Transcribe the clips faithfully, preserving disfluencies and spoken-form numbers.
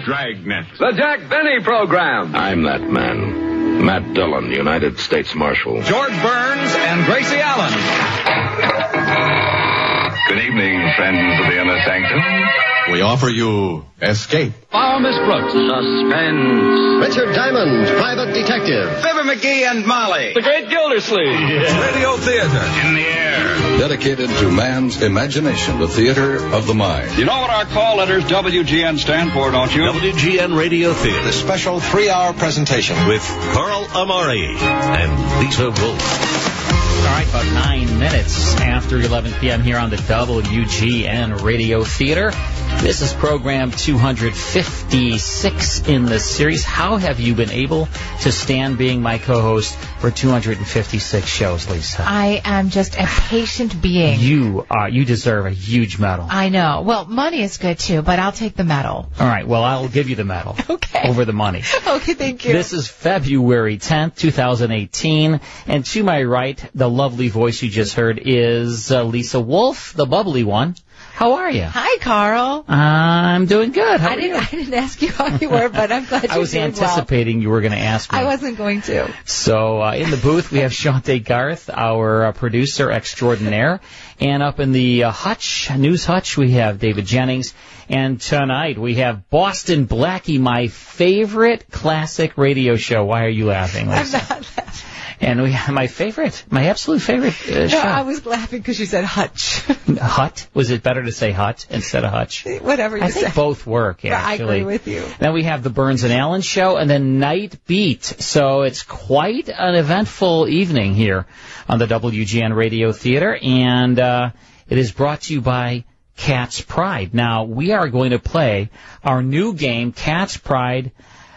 Dragnet. The Jack Benny Program. I'm that man. Matt Dillon, United States Marshal. George Burns and Gracie Allen. Good evening, friends of the Inner Sanctum. We offer you Escape. Follow Miss Brooks. Suspense. Richard Diamond, Private Detective. Fibber McGee and Molly. The Great Gildersleeve. Yeah. Radio Theater. In the air. Dedicated to man's imagination, the theater of the mind. You know what our call letters W G N stand for, don't you? W G N Radio Theater. The special three-hour presentation With Carl Amari and Lisa Wolf. All right, about nine minutes after eleven p.m. here on the W G N Radio Theater. This is program two fifty-six in the series. How have you been able to stand being my co-host for two hundred fifty-six shows, Lisa? I am just a patient being. You are. You deserve a huge medal. I know. Well, money is good, too, but I'll take the medal. All right, well, I'll give you the medal. Okay. Over the money. Okay, thank you. This is February tenth, twenty eighteen, and to my right, the lovely voice you just heard is uh, Lisa Wolf, the bubbly one. How are you? Hi, Carl. I'm doing good. How I are didn't. you? I didn't ask you how you were, but I'm glad you I was did anticipating well. you were going to ask me. I wasn't going to. So uh, in the booth, we have Shante Garth, our uh, producer extraordinaire. And up in the uh, hutch, news hutch, we have David Jennings. And tonight, we have Boston Blackie, my favorite classic radio show. Why are you laughing, Lisa? I'm not laughing. And we have my favorite, my absolute favorite uh, show. No, I was laughing because you said hutch. Hut? Was it better to say hut instead of hutch? Whatever you I think say. both work, actually. I agree with you. Then we have the Burns and Allen show, and then Night Beat. So it's quite an eventful evening here on the W G N Radio Theater, and uh, it is brought to you by Cat's Pride. Now, we are going to play our new game, Cat's Pride.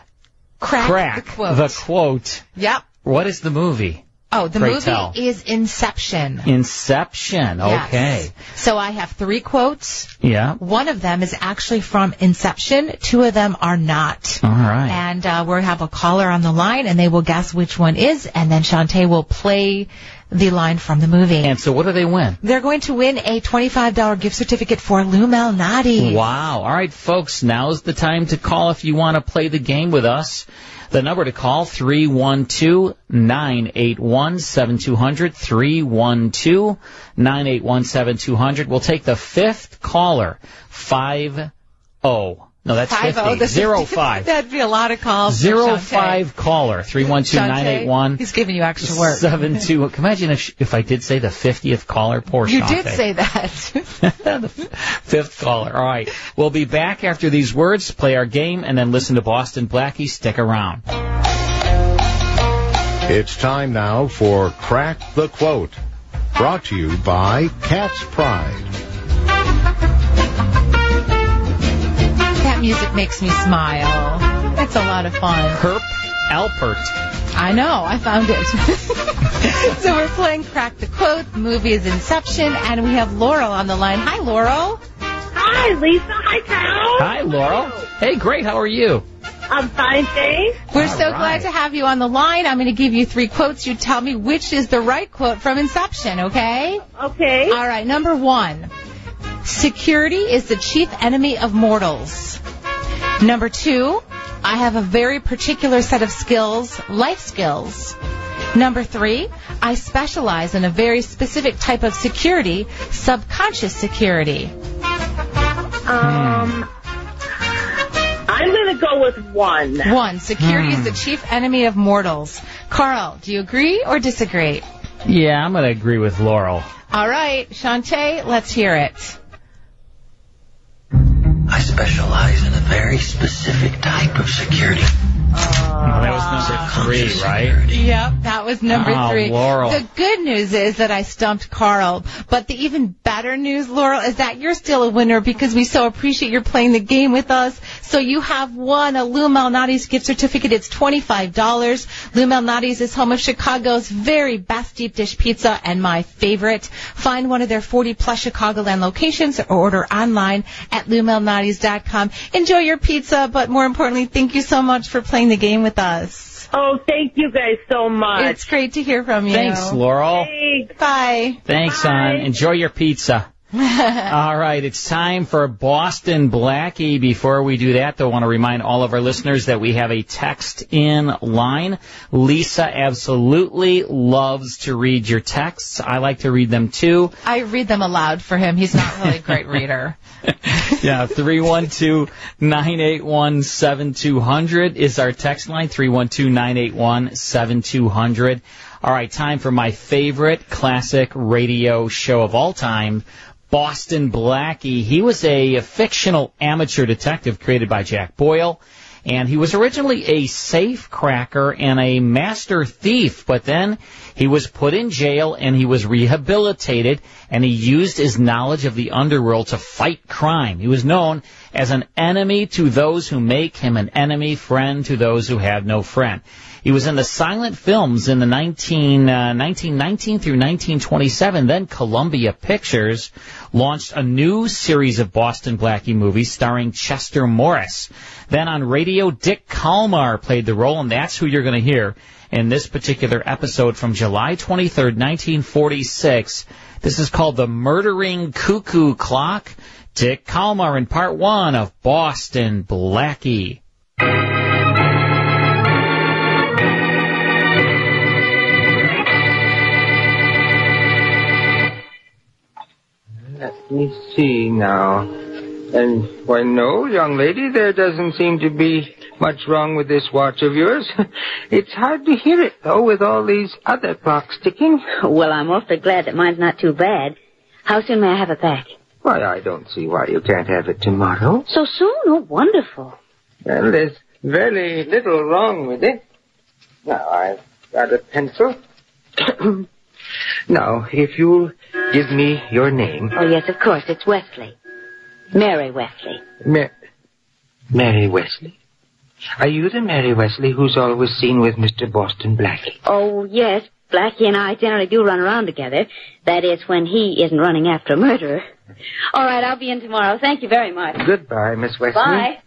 Crack, Crack the quote. The quote. Yep. What is the movie? Oh, the Pray movie tell. is Inception. Inception. Yes. Okay. So I have three quotes. Yeah. One of them is actually from Inception. Two of them are not. All right. And uh, we'll have a caller on the line, and they will guess which one is, and then Shantae will play the line from the movie. And so what do they win? They're going to win a twenty-five dollars gift certificate for Lou Malnati. Wow. All right, folks, now's the time to call if you want to play the game with us. The number to call, three one two, nine eight one, seven two zero zero, three one two, nine eight one, seven two zero zero. We'll take the fifth caller, five oh. No, that's Five oh, fifty. the Zero fifty. five. That'd be a lot of calls. for Zero Shantae. five caller, three one two, nine eight one. He's giving you extra work. Seven two. Can you imagine if, if I did say the fiftieth caller? Poor You Shantae. did say that. The fifth caller. All right. We'll be back after these words, play our game, and then listen to Boston Blackie. Stick around. It's time now for Crack the Quote, brought to you by Cat's Pride. That music makes me smile. It's a lot of fun. Herb Alpert. I know. I found it. So we're playing Crack the Quote. The movie is Inception, and we have Laurel on the line. Hi, Laurel. Hi, Lisa. Hi, Carol. Hi, Laurel. Hey, great. How are you? I'm fine, thanks. We're All so right. glad to have you on the line. I'm going to give you three quotes. You tell me which is the right quote from Inception, okay? Okay. All right. Number one. Security is the chief enemy of mortals. Number two. I have a very particular set of skills, life skills. Number three. I specialize in a very specific type of security, subconscious security. Um, I'm going to go with one. One. Security Hmm. is the chief enemy of mortals. Carl, do you agree or disagree? Yeah, I'm going to agree with Laurel. All right. Shantae, let's hear it. I specialize in a very specific type of security. Oh, that was number three, right? Yep, that was number Oh, three. Laurel. The good news is that I stumped Carl, but the even better news, Laurel, is that you're still a winner because we so appreciate your playing the game with us. So you have won a Lou Malnati's gift certificate. It's twenty-five dollars. Lou Malnati's is home of Chicago's very best deep dish pizza and my favorite. Find one of their forty-plus Chicagoland locations or order online at lou malnatis dot com. Enjoy your pizza, but more importantly, thank you so much for playing the game with us. Oh, thank you guys so much. It's great to hear from you. Thanks, Laurel. Thanks. Bye. Thanks, Bye. hon. Enjoy your pizza. All right, it's time for Boston Blackie. Before we do that, though, I want to remind all of our listeners that we have a text in line. Lisa absolutely loves to read your texts. I like to read them, too. I read them aloud for him. He's not really a great reader. Yeah, three one two, nine eight one, seven two zero zero is our text line, three one two, nine eight one, seven two zero zero. All right, time for my favorite classic radio show of all time, Boston Blackie. He was a fictional amateur detective created by Jack Boyle, and he was originally a safe cracker and a master thief, but then he was put in jail and he was rehabilitated, and he used his knowledge of the underworld to fight crime. He was known as an enemy to those who make him an enemy, friend to those who have no friend. He was in the silent films in the nineteen, uh, nineteen nineteen through nineteen twenty-seven. Then Columbia Pictures launched a new series of Boston Blackie movies starring Chester Morris. Then on radio, Dick Kalmar played the role, and that's who you're going to hear in this particular episode from July twenty-third, nineteen forty-six. This is called The Murdering Cuckoo Clock. Dick Kalmar in part one of Boston Blackie. Let me see now. And, why, no, young lady, there doesn't seem to be much wrong with this watch of yours. It's hard to hear it, though, with all these other clocks ticking. Well, I'm awfully glad that mine's not too bad. How soon may I have it back? Why, I don't see why you can't have it tomorrow. So soon? Oh, wonderful. Well, there's very little wrong with it. Now, I've got a pencil. Now, if you'll give me your name. Oh, yes, of course. It's Wesley. Mary Wesley. Ma- Mary Wesley? Are you the Mary Wesley who's always seen with Mister Boston Blackie? Oh, yes. Blackie and I generally do run around together. That is, when he isn't running after a murderer. All right, I'll be in tomorrow. Thank you very much. Goodbye, Miss Wesley. Bye.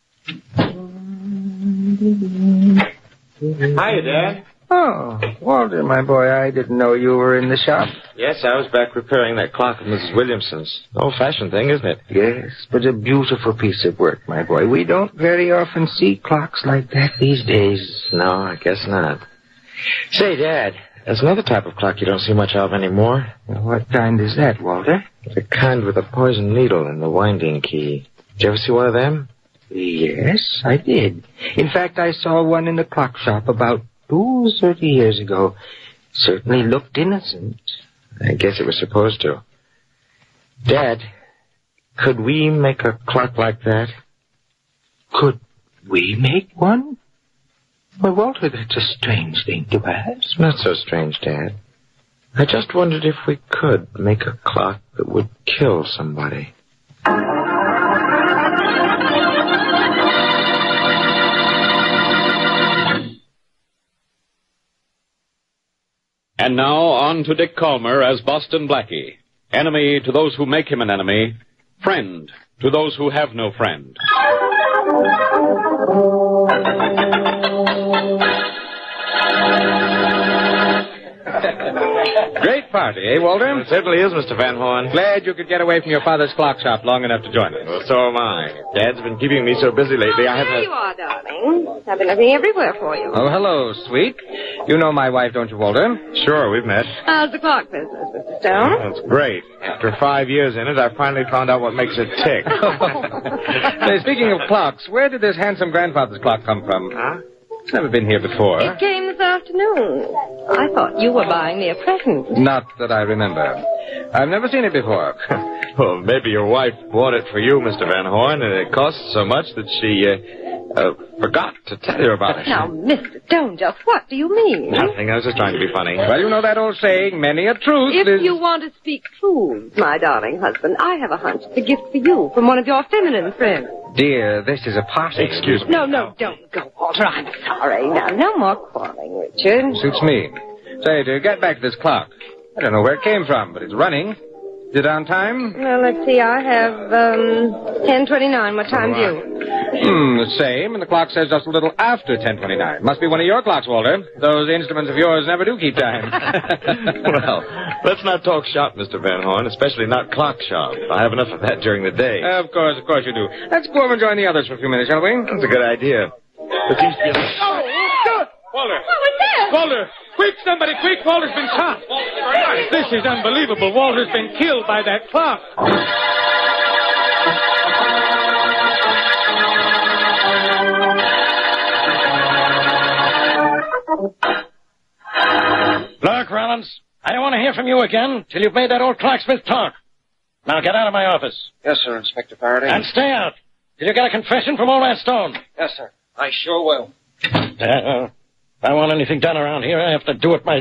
Hiya, Dad. Oh, Walter, my boy, I didn't know you were in the shop. Yes, I was back repairing that clock of Missus Williamson's. Old-fashioned thing, isn't it? Yes, but a beautiful piece of work, my boy. We don't very often see clocks like that these days. No, I guess not. Say, Dad, there's another type of clock you don't see much of anymore. Well, what kind is that, Walter? The kind with a poison needle and the winding key. Did you ever see one of them? Yes, I did. In fact, I saw one in the clock shop about Ooh, thirty years ago. Certainly looked innocent. I guess it was supposed to. Dad, could we make a clock like that? Could we make one? Well, Walter, that's a strange thing to ask. It's not so strange, Dad. I just wondered if we could make a clock that would kill somebody. And now on to Dick Calmer as Boston Blackie. Enemy to those who make him an enemy. Friend to those who have no friend. Great party, eh, Walter? It certainly is, Mister Van Horn. Glad you could get away from your father's clock shop long enough to join us. Well, so am I. Dad's been keeping me so busy lately, I haven't... There you are, darling. I've been looking everywhere for you. Oh, hello, sweet. You know my wife, don't you, Walter? Sure, we've met. How's the clock business, Mister Stone? That's great. After five years in it, I finally found out what makes it tick. Say, speaking of clocks, where did this handsome grandfather's clock come from? Huh? It's never been here before. It came this afternoon. I thought you were buying me a present. Not that I remember. I've never seen it before. Well, maybe your wife bought it for you, Mister Van Horn, and it cost so much that she uh, uh, forgot to tell you about it. Now, Mister Stone, just what do you mean? Nothing. I was just trying to be funny. Well, you know that old saying, many a truth If is... you want to speak truths, my darling husband, I have a hunch it's a gift for you from one of your feminine friends. Dear, this is a party. Excuse me. No, no, don't go, Walter. I'm sorry. Now, no more quarreling, Richard. Suits me. Say, to get back to this clock, I don't know where it came from, but it's running. Is it on time? Well, let's see. I have, um, ten twenty-nine. What time do you? Hmm, the same, and the clock says just a little after ten twenty-nine. Must be one of your clocks, Walter. Those instruments of yours never do keep time. Well, let's not talk shop, Mister Van Horn, especially not clock shop. I have enough of that during the day. Uh, of course, of course you do. Let's go over and join the others for a few minutes, shall we? That's a good idea. There seems to be a... Oh, God! Walter! What was that? Walter! Quick, somebody, quick! Walter's been shot! This is unbelievable. Walter's been killed by that clock. Look, Rollins, I don't want to hear from you again till you've made that old clocksmith talk. Now get out of my office. Yes, sir, Inspector Faraday. And stay out till you get a confession from old man Stone. Yes, sir. I sure will. Uh, if I want anything done around here, I have to do it my...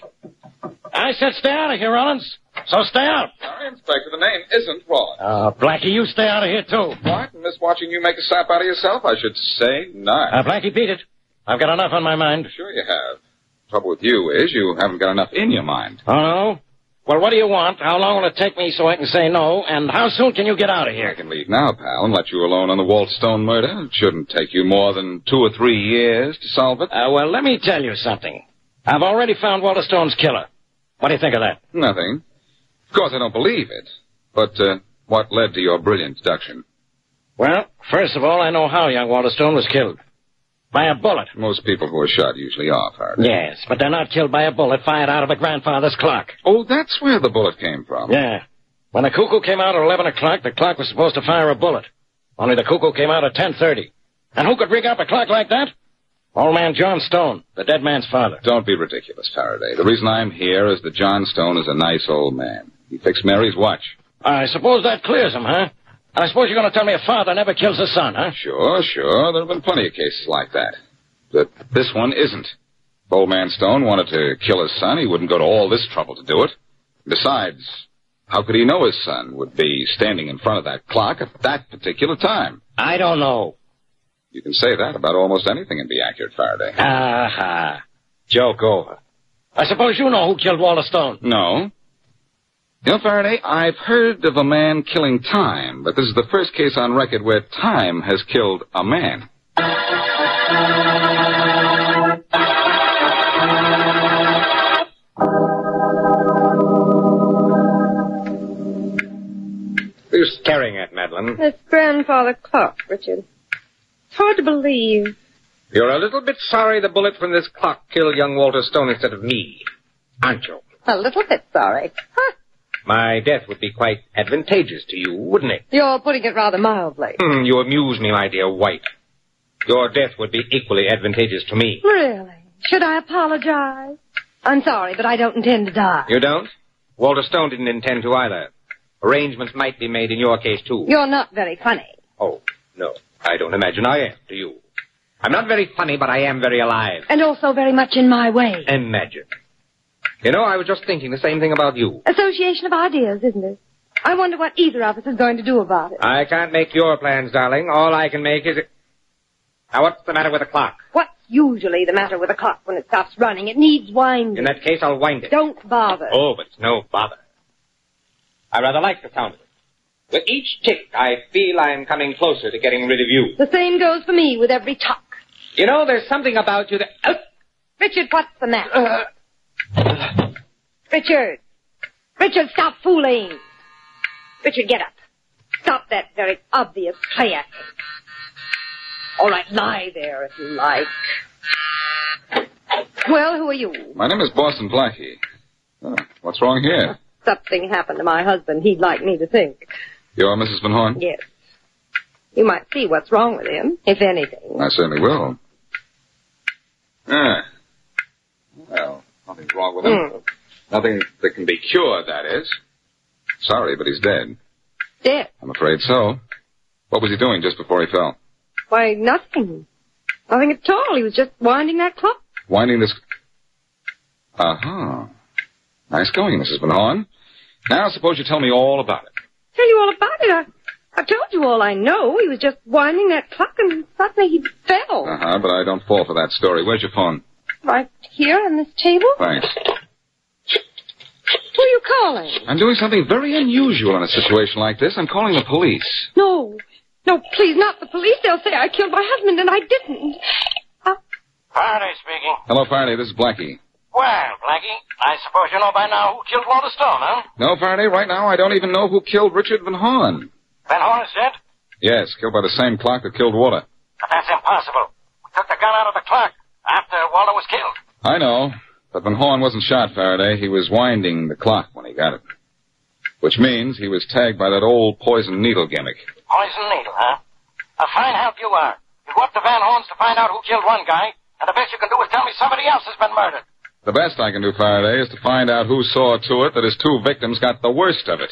I said stay out of here, Rollins. So stay out. Sorry, Inspector, the name isn't Rollins. Uh, Blackie, you stay out of here, too. What? Miss watching you make a sap out of yourself? I should say not. Uh, Blackie, beat it. I've got enough on my mind. Sure you have. Trouble with you is you haven't got enough in your mind. Oh, no? Well, what do you want? How long will it take me so I can say no? And how soon can you get out of here? I can leave now, pal, and let you alone on the Walt Stone murder. It shouldn't take you more than two or three years to solve it. Uh, well, let me tell you something. I've already found Walter Stone's killer. What do you think of that? Nothing. Of course, I don't believe it. But uh, what led to your brilliant deduction? Well, first of all, I know how young Walter Stone was killed. By a bullet. Most people who are shot usually are, Faraday. Yes, but they're not killed by a bullet fired out of a grandfather's clock. Oh, that's where the bullet came from. Yeah. When the cuckoo came out at eleven o'clock, the clock was supposed to fire a bullet. Only the cuckoo came out at ten thirty. And who could rig up a clock like that? Old man John Stone, the dead man's father. Don't be ridiculous, Faraday. The reason I'm here is that John Stone is a nice old man. He fixed Mary's watch. I suppose that clears him, huh? I suppose you're going to tell me a father never kills his son, huh? Sure, sure. There have been plenty of cases like that. But this one isn't. If old man Stone wanted to kill his son, he wouldn't go to all this trouble to do it. Besides, how could he know his son would be standing in front of that clock at that particular time? I don't know. You can say that about almost anything and be accurate, Faraday. Aha. Joke over. I suppose you know who killed Walter Stone. No. You know, Faraday, I've heard of a man killing time, but this is the first case on record where time has killed a man. What are you staring at, Madeline? This grandfather clock, Richard. It's hard to believe. You're a little bit sorry the bullet from this clock killed young Walter Stone instead of me, aren't you? A little bit sorry. Huh. My death would be quite advantageous to you, wouldn't it? You're putting it rather mildly. Hmm, you amuse me, my dear wife. Your death would be equally advantageous to me. Really? Should I apologize? I'm sorry, but I don't intend to die. You don't? Walter Stone didn't intend to either. Arrangements might be made in your case, too. You're not very funny. Oh, no. I don't imagine I am, do you? I'm not very funny, but I am very alive. And also very much in my way. Imagine. You know, I was just thinking the same thing about you. Association of ideas, isn't it? I wonder what either of us is going to do about it. I can't make your plans, darling. All I can make is... Now, what's the matter with the clock? What's usually the matter with a clock when it stops running? It needs winding. In that case, I'll wind it. Don't bother. Oh, but it's no bother. I rather like the sound of it. With each tick, I feel I'm coming closer to getting rid of you. The same goes for me with every tuck. You know, there's something about you that... Oh. Richard, what's the matter? Uh. Richard! Richard, stop fooling! Richard, get up. Stop that very obvious play acting. All right, lie there if you like. Well, who are you? My name is Boston Blackie. Oh, what's wrong here? Something happened to my husband, he'd like me to think. You're Missus Van Horn? Yes. You might see what's wrong with him, if anything. I certainly will. Ah. Well, nothing's wrong with him. Mm. Nothing that can be cured, that is. Sorry, but he's dead. Dead? I'm afraid so. What was he doing just before he fell? Why, nothing. Nothing at all. He was just winding that clock. Winding this... Uh-huh. Nice going, Missus Van Horn. Now, suppose you tell me all about it. Tell you all about it? I, I've told you all I know. He was just winding that clock and suddenly he fell. Uh-huh, but I don't fall for that story. Where's your phone? Right here on this table. Thanks. Who are you calling? I'm doing something very unusual in a situation like this. I'm calling the police. No. No, please, not the police. They'll say I killed my husband, and I didn't. Uh, Faraday speaking. Hello, Faraday. This is Blackie. Well, Blackie, I suppose you know by now who killed Walter Stone, huh? No, Faraday. Right now, I don't even know who killed Richard Van Horn. Van Horn is dead? Yes, killed by the same clock that killed Walter. But that's impossible. We took the gun out of the clock after Walter was killed. I know, but Van Horn wasn't shot, Faraday. He was winding the clock when he got it. Which means he was tagged by that old poison needle gimmick. Poison needle, huh? A fine help you are. You go up to Van Horn's to find out who killed one guy, and the best you can do is tell me somebody else has been murdered. The best I can do, Faraday, is to find out who saw to it that his two victims got the worst of it.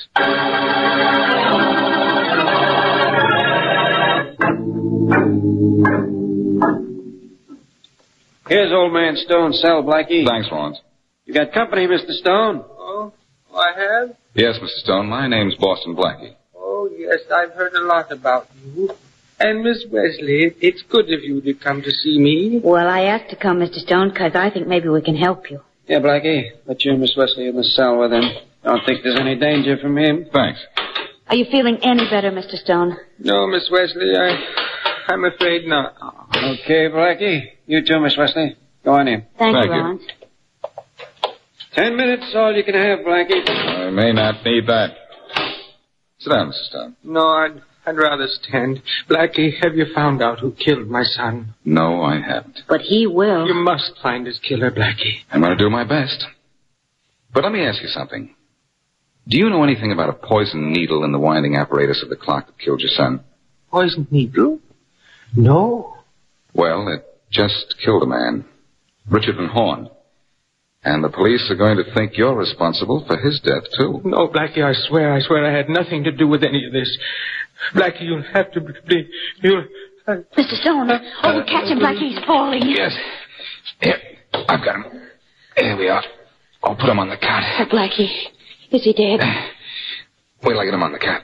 Here's old man Stone's cell, Blackie. Thanks, Rawlins. You got company, Mister Stone? Oh, I have? Yes, Mister Stone. My name's Boston Blackie. Oh, yes, I've heard a lot about you. And, Miss Wesley, it's good of you to come to see me. Well, I asked to come, Mister Stone, because I think maybe we can help you. Yeah, Blackie. Put you and Miss Wesley in the cell with him. Don't think there's any danger from him. Thanks. Are you feeling any better, Mister Stone? No, Miss Wesley, I, I'm afraid not. Okay, Blackie. You too, Miss Wesley. Go on in. Thank, Thank you, you. Rawlins. Ten minutes, all you can have, Blackie. I may not need that. Sit down, Mister Stone. No, I'd, I'd rather stand. Blackie, have you found out who killed my son? No, I haven't. But he will. You must find his killer, Blackie. I'm going to do my best. But let me ask you something. Do you know anything about a poison needle in the winding apparatus of the clock that killed your son? Poison needle? No. Well, it just killed a man. Richard Van Horn. And the police are going to think you're responsible for his death, too. No, Blackie, I swear, I swear I had nothing to do with any of this. Blackie, you'll have to believe. You'll... Uh, Mister Stone, uh, oh, catch him, Blackie, he's falling. Yes. Here, I've got him. Here we are. I'll put him on the cot. Oh, Blackie, is he dead? Wait till I get him on the cot.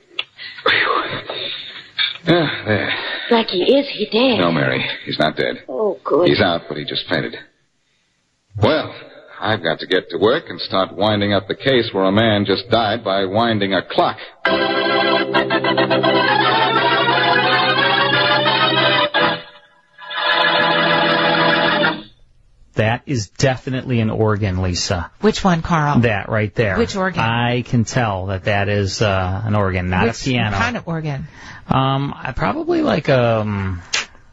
Yeah, there. Blackie, is he dead? No, Mary, he's not dead. Oh, good. He's out, but he just fainted. Well, I've got to get to work and start winding up the case where a man just died by winding a clock. That is definitely an organ, Lisa. Which one, Carl? That right there. Which organ? I can tell that that is uh, an organ, not Which a piano. kind of organ? Um, I probably like um,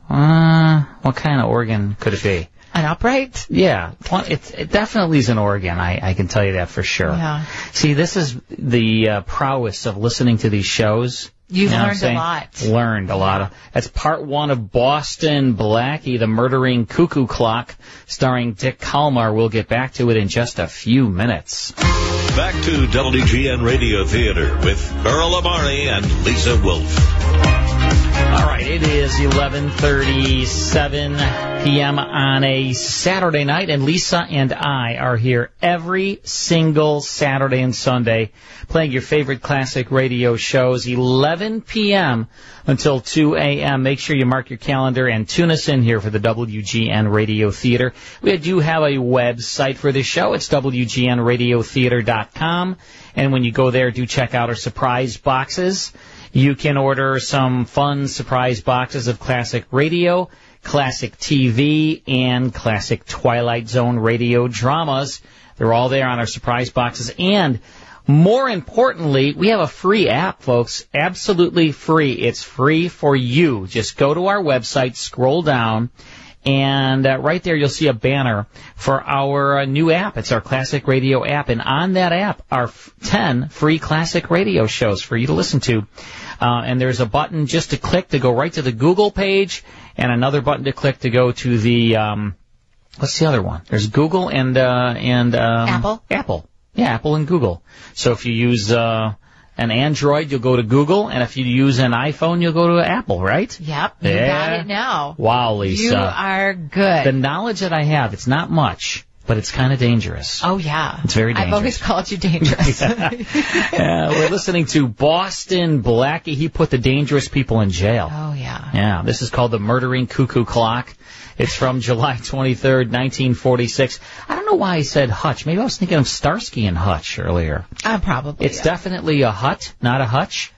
uh, what kind of organ could it be? An upright? Yeah, well, it, it definitely is an organ. I, I can tell you that for sure. Yeah. See, this is the uh, prowess of listening to these shows. You've You know what I'm learned a saying? lot. Learned a lot. Of, that's part one of Boston Blackie, the murdering cuckoo clock, starring Dick Kalmar. We'll get back to it in just a few minutes. Back to W G N Radio Theater with Earl Amari and Lisa Wolf. All right, it is eleven thirty-seven p.m. on a Saturday night, and Lisa and I are here every single Saturday and Sunday playing your favorite classic radio shows, eleven p.m. until two a.m. Make sure you mark your calendar and tune us in here for the W G N Radio Theater. We do have a website for this show. It's W G N radio theater dot com, and when you go there, do check out our surprise boxes. You can order some fun surprise boxes of classic radio, classic T V, and classic Twilight Zone radio dramas. They're all there on our surprise boxes. And more importantly, we have a free app, folks. Absolutely free. It's free for you. Just go to our website, scroll down, and uh, right there you'll see a banner for our uh, new app. It's our classic radio app. And on that app are f- ten free classic radio shows for you to listen to. Uh, and there's a button just to click to go right to the Google page, and another button to click to go to the, um, what's the other one? There's Google and, uh, and, um, Apple? Apple. Yeah, Apple and Google. So if you use, uh, an Android, you'll go to Google, and if you use an iPhone, you'll go to Apple, right? Yep, you yeah. got it now. Wow, Lisa. You are good. The knowledge that I have, it's not much, but it's kind of dangerous. Oh, yeah. It's very dangerous. I've always called you dangerous. yeah. Yeah, we're listening to Boston Blackie. He put the dangerous people in jail. Oh, yeah. Yeah, this is called The Murdering Cuckoo Clock. It's from July twenty-third, nineteen forty-six. I don't know why I said Hutch. Maybe I was thinking of Starsky and Hutch earlier. Uh, probably. It's yeah. definitely a hut, not a hutch.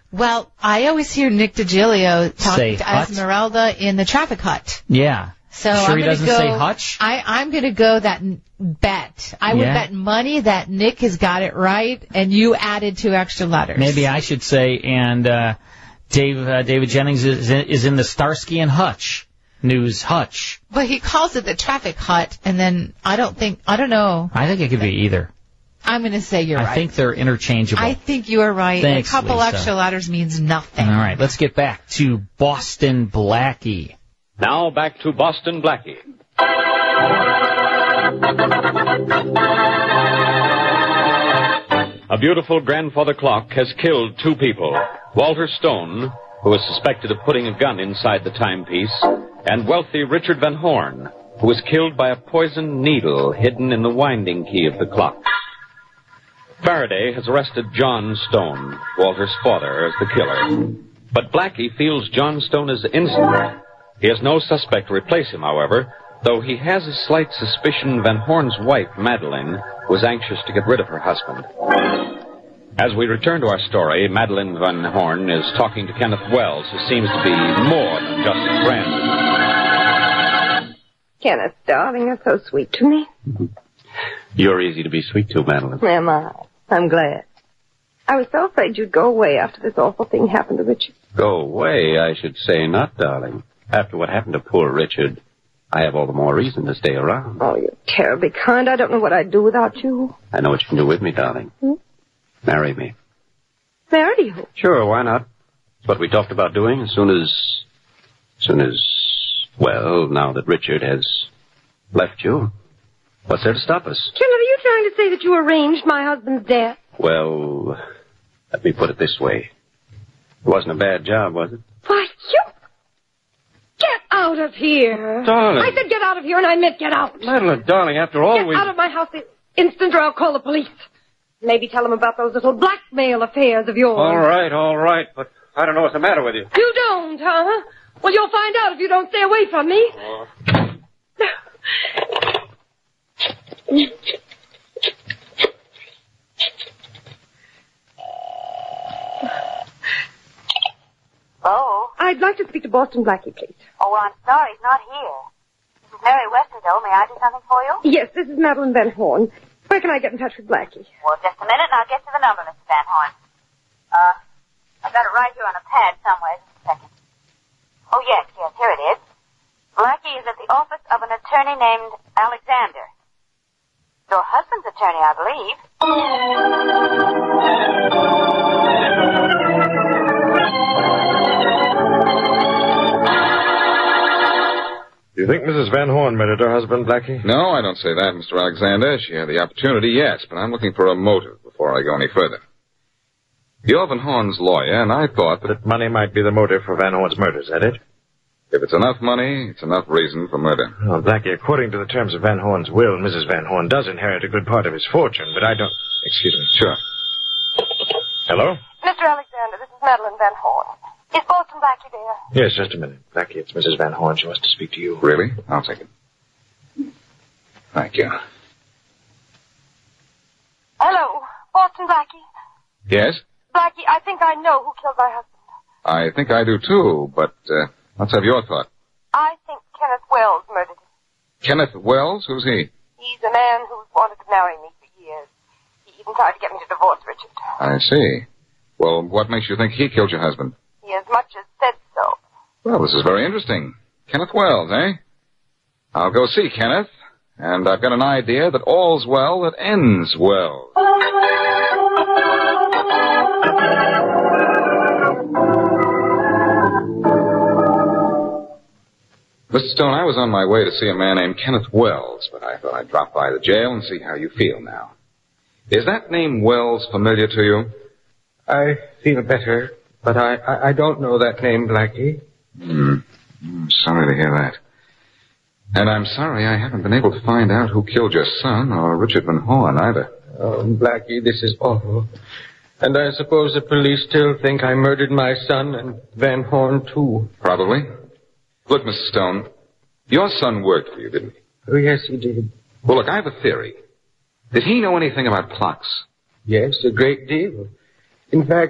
Well, I always hear Nick DiGilio talking Say to hut? Esmeralda in the traffic hut. Yeah. So Sure I'm he gonna doesn't go, say hutch? I, I'm going to go that n- bet. I would Yeah. bet money that Nick has got it right, and you added two extra letters. Maybe I should say, and uh, Dave uh, David Jennings is in, is in the Starsky and Hutch news. Hutch. But he calls it the traffic hut, and then I don't think, I don't know. I think it could be either. I'm going to say you're I right. think they're interchangeable. I think you are right. Thanks, a couple Lisa. extra letters means nothing. All right, let's get back to Boston Blackie. Now back to Boston Blackie. A beautiful grandfather clock has killed two people. Walter Stone, who is suspected of putting a gun inside the timepiece, and wealthy Richard Van Horn, who was killed by a poisoned needle hidden in the winding key of the clock. Faraday has arrested John Stone, Walter's father, as the killer. But Blackie feels John Stone is innocent. He has no suspect to replace him, however, though he has a slight suspicion Van Horn's wife, Madeline, was anxious to get rid of her husband. As we return to our story, Madeline Van Horn is talking to Kenneth Wells, who seems to be more than just a friend. Kenneth, darling, you're so sweet to me. You're easy to be sweet to, Madeline. Am I? I'm glad. I was so afraid you'd go away after this awful thing happened to Richard. Go away, I should say not, darling. After what happened to poor Richard, I have all the more reason to stay around. Oh, you're terribly kind. I don't know what I'd do without you. I know what you can do with me, darling. Hmm? Marry me. Marry you? Sure, why not? It's what we talked about doing as soon as... as soon as... well, now that Richard has left you. What's there to stop us? Kenneth, are you trying to say that you arranged my husband's death? Well, let me put it this way. It wasn't a bad job, was it? Why, you... Get out of here. Darling. I said get out of here, and I meant get out. Madeline, darling, after all Get we... out of my house this instant, or I'll call the police. Maybe tell them about those little blackmail affairs of yours. All right, all right, but I don't know what's the matter with you. You don't, huh? Well, you'll find out if you don't stay away from me. Oh. Oh? I'd like to speak to Boston Blackie, please. Oh, well, I'm sorry, he's not here. This is Mary Westerville. May I do something for you? Yes, this is Madeline Van Horn. Where can I get in touch with Blackie? Well, just a minute and I'll get you the number, Mister Van Horn. Uh, I've got it right here on a pad somewhere. Just a second. Oh, yes, yes, here it is. Blackie is at the office of an attorney named Alexander. Your husband's attorney, I believe. Do you think Missus Van Horn murdered her husband, Blackie? No, I don't say that, Mister Alexander. She had the opportunity, yes, but I'm looking for a motive before I go any further. You're Van Horn's lawyer, and I thought that... That money might be the motive for Van Horn's murder, is that it? If it's enough money, it's enough reason for murder. Well, Blackie, according to the terms of Van Horn's will, Missus Van Horn does inherit a good part of his fortune, but I don't... Excuse me. Sure. Hello? Mister Alexander, this is Madeline Van Horn. Is Boston Blackie there? Yes, just a minute. Blackie, it's Missus Van Horn. She wants to speak to you. Really? I'll take it. Thank you. Hello, Boston Blackie. Yes? Blackie, I think I know who killed my husband. I think I do too, but uh, let's have your thought. I think Kenneth Wells murdered him. Kenneth Wells? Who's he? He's a man who's wanted to marry me for years. He even tried to get me to divorce Richard. I see. Well, what makes you think he killed your husband? He as much as said so. Well, this is very interesting. Kenneth Wells, eh? I'll go see Kenneth, and I've got an idea that all's well that ends well. Mister Stone, I was on my way to see a man named Kenneth Wells, but I thought I'd drop by the jail and see how you feel now. Is that name Wells familiar to you? I feel better, but I, I, I don't know that name, Blackie. Hmm. I'm sorry to hear that. And I'm sorry I haven't been able to find out who killed your son or Richard Van Horn either. Oh, Blackie, this is awful. And I suppose the police still think I murdered my son and Van Horn, too. Probably. Look, Mister Stone, your son worked for you, didn't he? Oh, yes, he did. Well, look, I have a theory. Did he know anything about clocks? Yes, a great deal. In fact,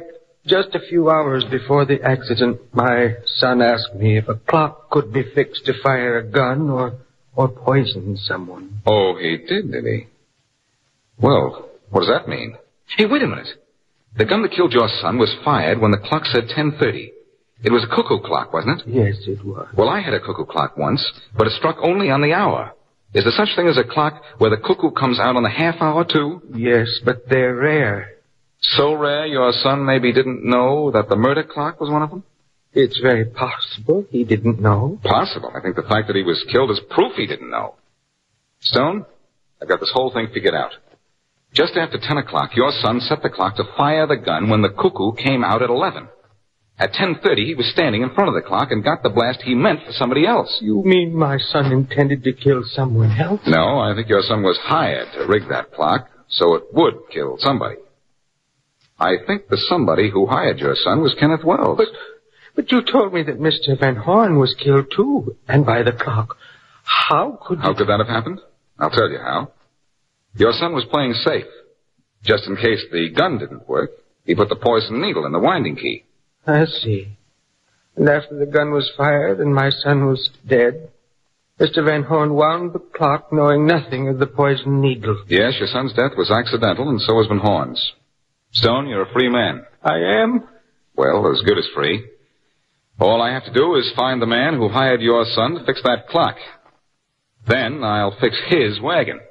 Just a few hours before the accident, my son asked me if a clock could be fixed to fire a gun or, or poison someone. Oh, he did, did he? Well, what does that mean? Hey, wait a minute. The gun that killed your son was fired when the clock said ten thirty. It was a cuckoo clock, wasn't it? Yes, it was. Well, I had a cuckoo clock once, but it struck only on the hour. Is there such thing as a clock where the cuckoo comes out on the half hour, too? Yes, but they're rare. So rare your son maybe didn't know that the murder clock was one of them? It's very possible he didn't know. Possible. I think the fact that he was killed is proof he didn't know. Stone, I've got this whole thing figured out. Just after ten o'clock, your son set the clock to fire the gun when the cuckoo came out at eleven. At ten thirty, he was standing in front of the clock and got the blast he meant for somebody else. You mean my son intended to kill someone else? No, I think your son was hired to rig that clock so it would kill somebody. I think the somebody who hired your son was Kenneth Wells. But, but you told me that Mister Van Horn was killed, too, and by the clock. How could How you... could that have happened? I'll tell you how. Your son was playing safe. Just in case the gun didn't work, he put the poison needle in the winding key. I see. And after the gun was fired and my son was dead, Mister Van Horn wound the clock knowing nothing of the poison needle. Yes, your son's death was accidental, and so was Van Horn's. Stone, you're a free man. I am? Well, as good as free. All I have to do is find the man who hired your son to fix that clock. Then I'll fix his wagon.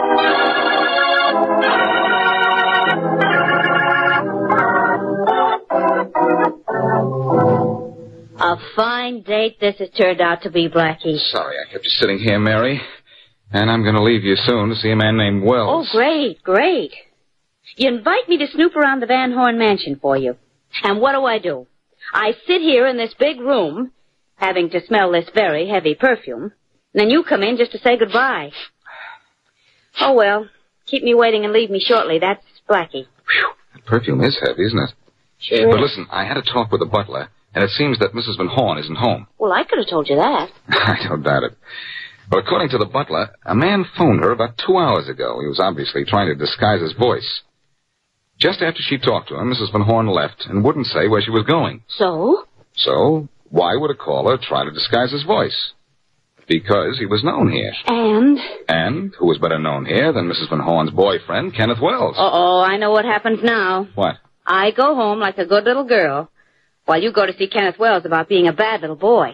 A fine date this has turned out to be, Blackie. Sorry I kept you sitting here, Mary. And I'm going to leave you soon to see a man named Wells. Oh, great, great. You invite me to snoop around the Van Horn mansion for you. And what do I do? I sit here in this big room, having to smell this very heavy perfume, and then you come in just to say goodbye. Oh, well, keep me waiting and leave me shortly. That's Blackie. Whew, that perfume is heavy, isn't it? Sure. But listen, I had a talk with the butler, and it seems that Missus Van Horn isn't home. Well, I could have told you that. I don't doubt it. But according to the butler, a man phoned her about two hours ago. He was obviously trying to disguise his voice. Just after she talked to him, Missus Van Horn left and wouldn't say where she was going. So? So, why would a caller try to disguise his voice? Because he was known here. And? And who was better known here than Missus Van Horn's boyfriend, Kenneth Wells? Uh-oh, I know what happens now. What? I go home like a good little girl, while you go to see Kenneth Wells about being a bad little boy.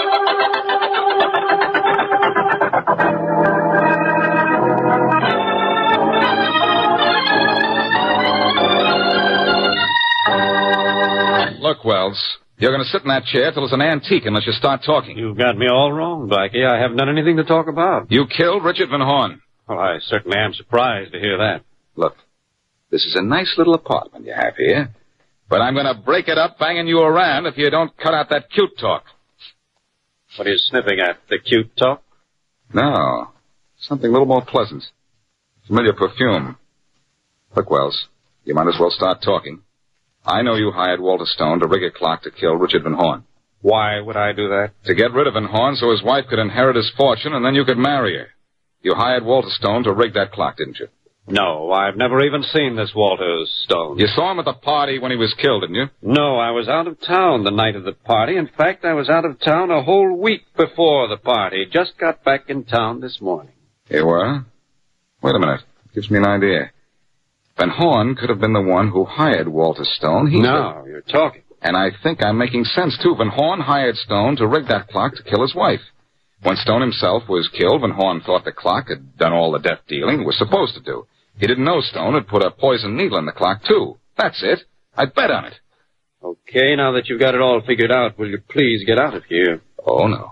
Look, Wells, you're going to sit in that chair till it's an antique unless you start talking. You've got me all wrong, Blackie. I haven't done anything to talk about. You killed Richard Van Horn. Well, I certainly am surprised to hear that. Look, this is a nice little apartment you have here, but I'm going to break it up banging you around if you don't cut out that cute talk. What are you sniffing at? The cute talk? No, something a little more pleasant. Familiar perfume. Look, Wells, you might as well start talking. I know you hired Walter Stone to rig a clock to kill Richard Van Horn. Why would I do that? To get rid of Van Horn so his wife could inherit his fortune and then you could marry her. You hired Walter Stone to rig that clock, didn't you? No, I've never even seen this Walter Stone. You saw him at the party when he was killed, didn't you? No, I was out of town the night of the party. In fact, I was out of town a whole week before the party. Just got back in town this morning. You were? Wait a minute. Gives me an idea. Van Horn could have been the one who hired Walter Stone. He no, said, you're talking. And I think I'm making sense, too. Van Horn hired Stone to rig that clock to kill his wife. When Stone himself was killed, Van Horn thought the clock had done all the death dealing it was supposed to do. He didn't know Stone had put a poison needle in the clock, too. That's it. I'd bet on it. Okay, now that you've got it all figured out, will you please get out of here? Oh, no.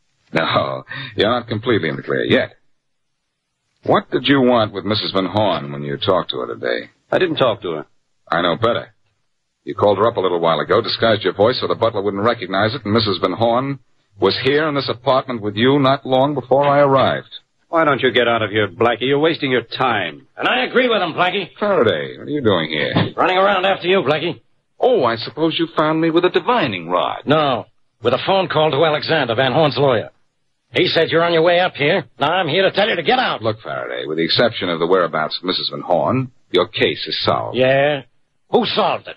No, you're not completely in the clear yet. What did you want with Missus Van Horn when you talked to her today? I didn't talk to her. I know better. You called her up a little while ago, disguised your voice so the butler wouldn't recognize it, and Missus Van Horn was here in this apartment with you not long before I arrived. Why don't you get out of here, Blackie? You're wasting your time. And I agree with him, Blackie. Faraday, what are you doing here? Running around after you, Blackie. Oh, I suppose you found me with a divining rod. No, with a phone call to Alexander, Van Horn's lawyer. He said you're on your way up here. Now I'm here to tell you to get out. Look, Faraday, with the exception of the whereabouts of Missus Van Horn, your case is solved. Yeah? Who solved it?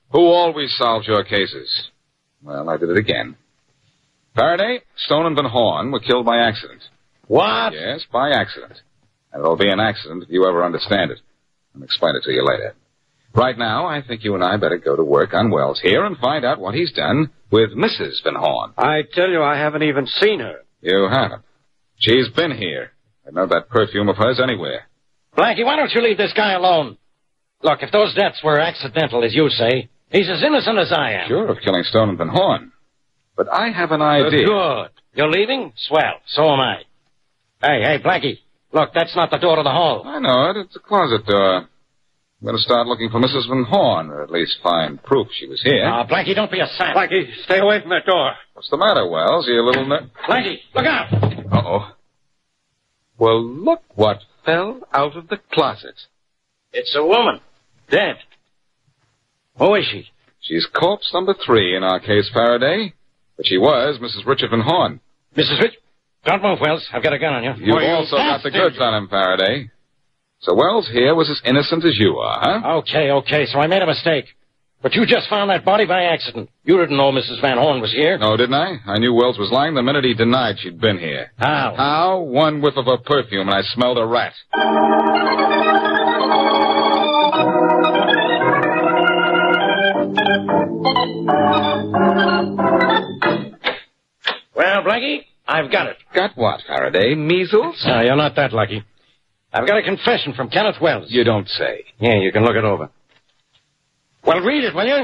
Who always solves your cases? Well, I did it again. Faraday, Stone, and Van Horn were killed by accident. What? Yes, by accident. And it'll be an accident if you ever understand it. I'll explain it to you later. Right now, I think you and I better go to work on Wells here and find out what he's done with Missus Van Horn. I tell you, I haven't even seen her. You haven't. She's been here. I'd know that perfume of hers anywhere. Blackie, why don't you leave this guy alone? Look, if those deaths were accidental, as you say, he's as innocent as I am. Sure, of killing Stone and Van Horn. But I have an idea. Good. You're leaving? Swell. So am I. Hey, hey, Blackie. Look, that's not the door to the hall. I know it. It's a closet door. I'm going to start looking for Missus Van Horn, or at least find proof she was here. Ah, uh, Blackie, don't be a sap. Blackie, stay away from that door. What's the matter, Wells? Are you a little ner- Blackie, look out! Uh-oh. Well, look what fell out of the closet. It's a woman. Dead. Who is she? She's corpse number three in our case, Faraday. But she was Missus Richard Van Horn. Missus Rich? Don't move, Wells. I've got a gun on you. You've oh, also got the goods on him, Faraday. So Wells here was as innocent as you are, huh? Okay, okay, so I made a mistake. But you just found that body by accident. You didn't know Missus Van Horn was here. No, didn't I? I knew Wells was lying the minute he denied she'd been here. How? How? One whiff of her perfume and I smelled a rat. Well, Blackie, I've got it. Got what, Faraday? Measles? No, you're not that lucky. I've got a confession from Kenneth Wells. You don't say. Yeah, you can look it over. Well, read it, will you?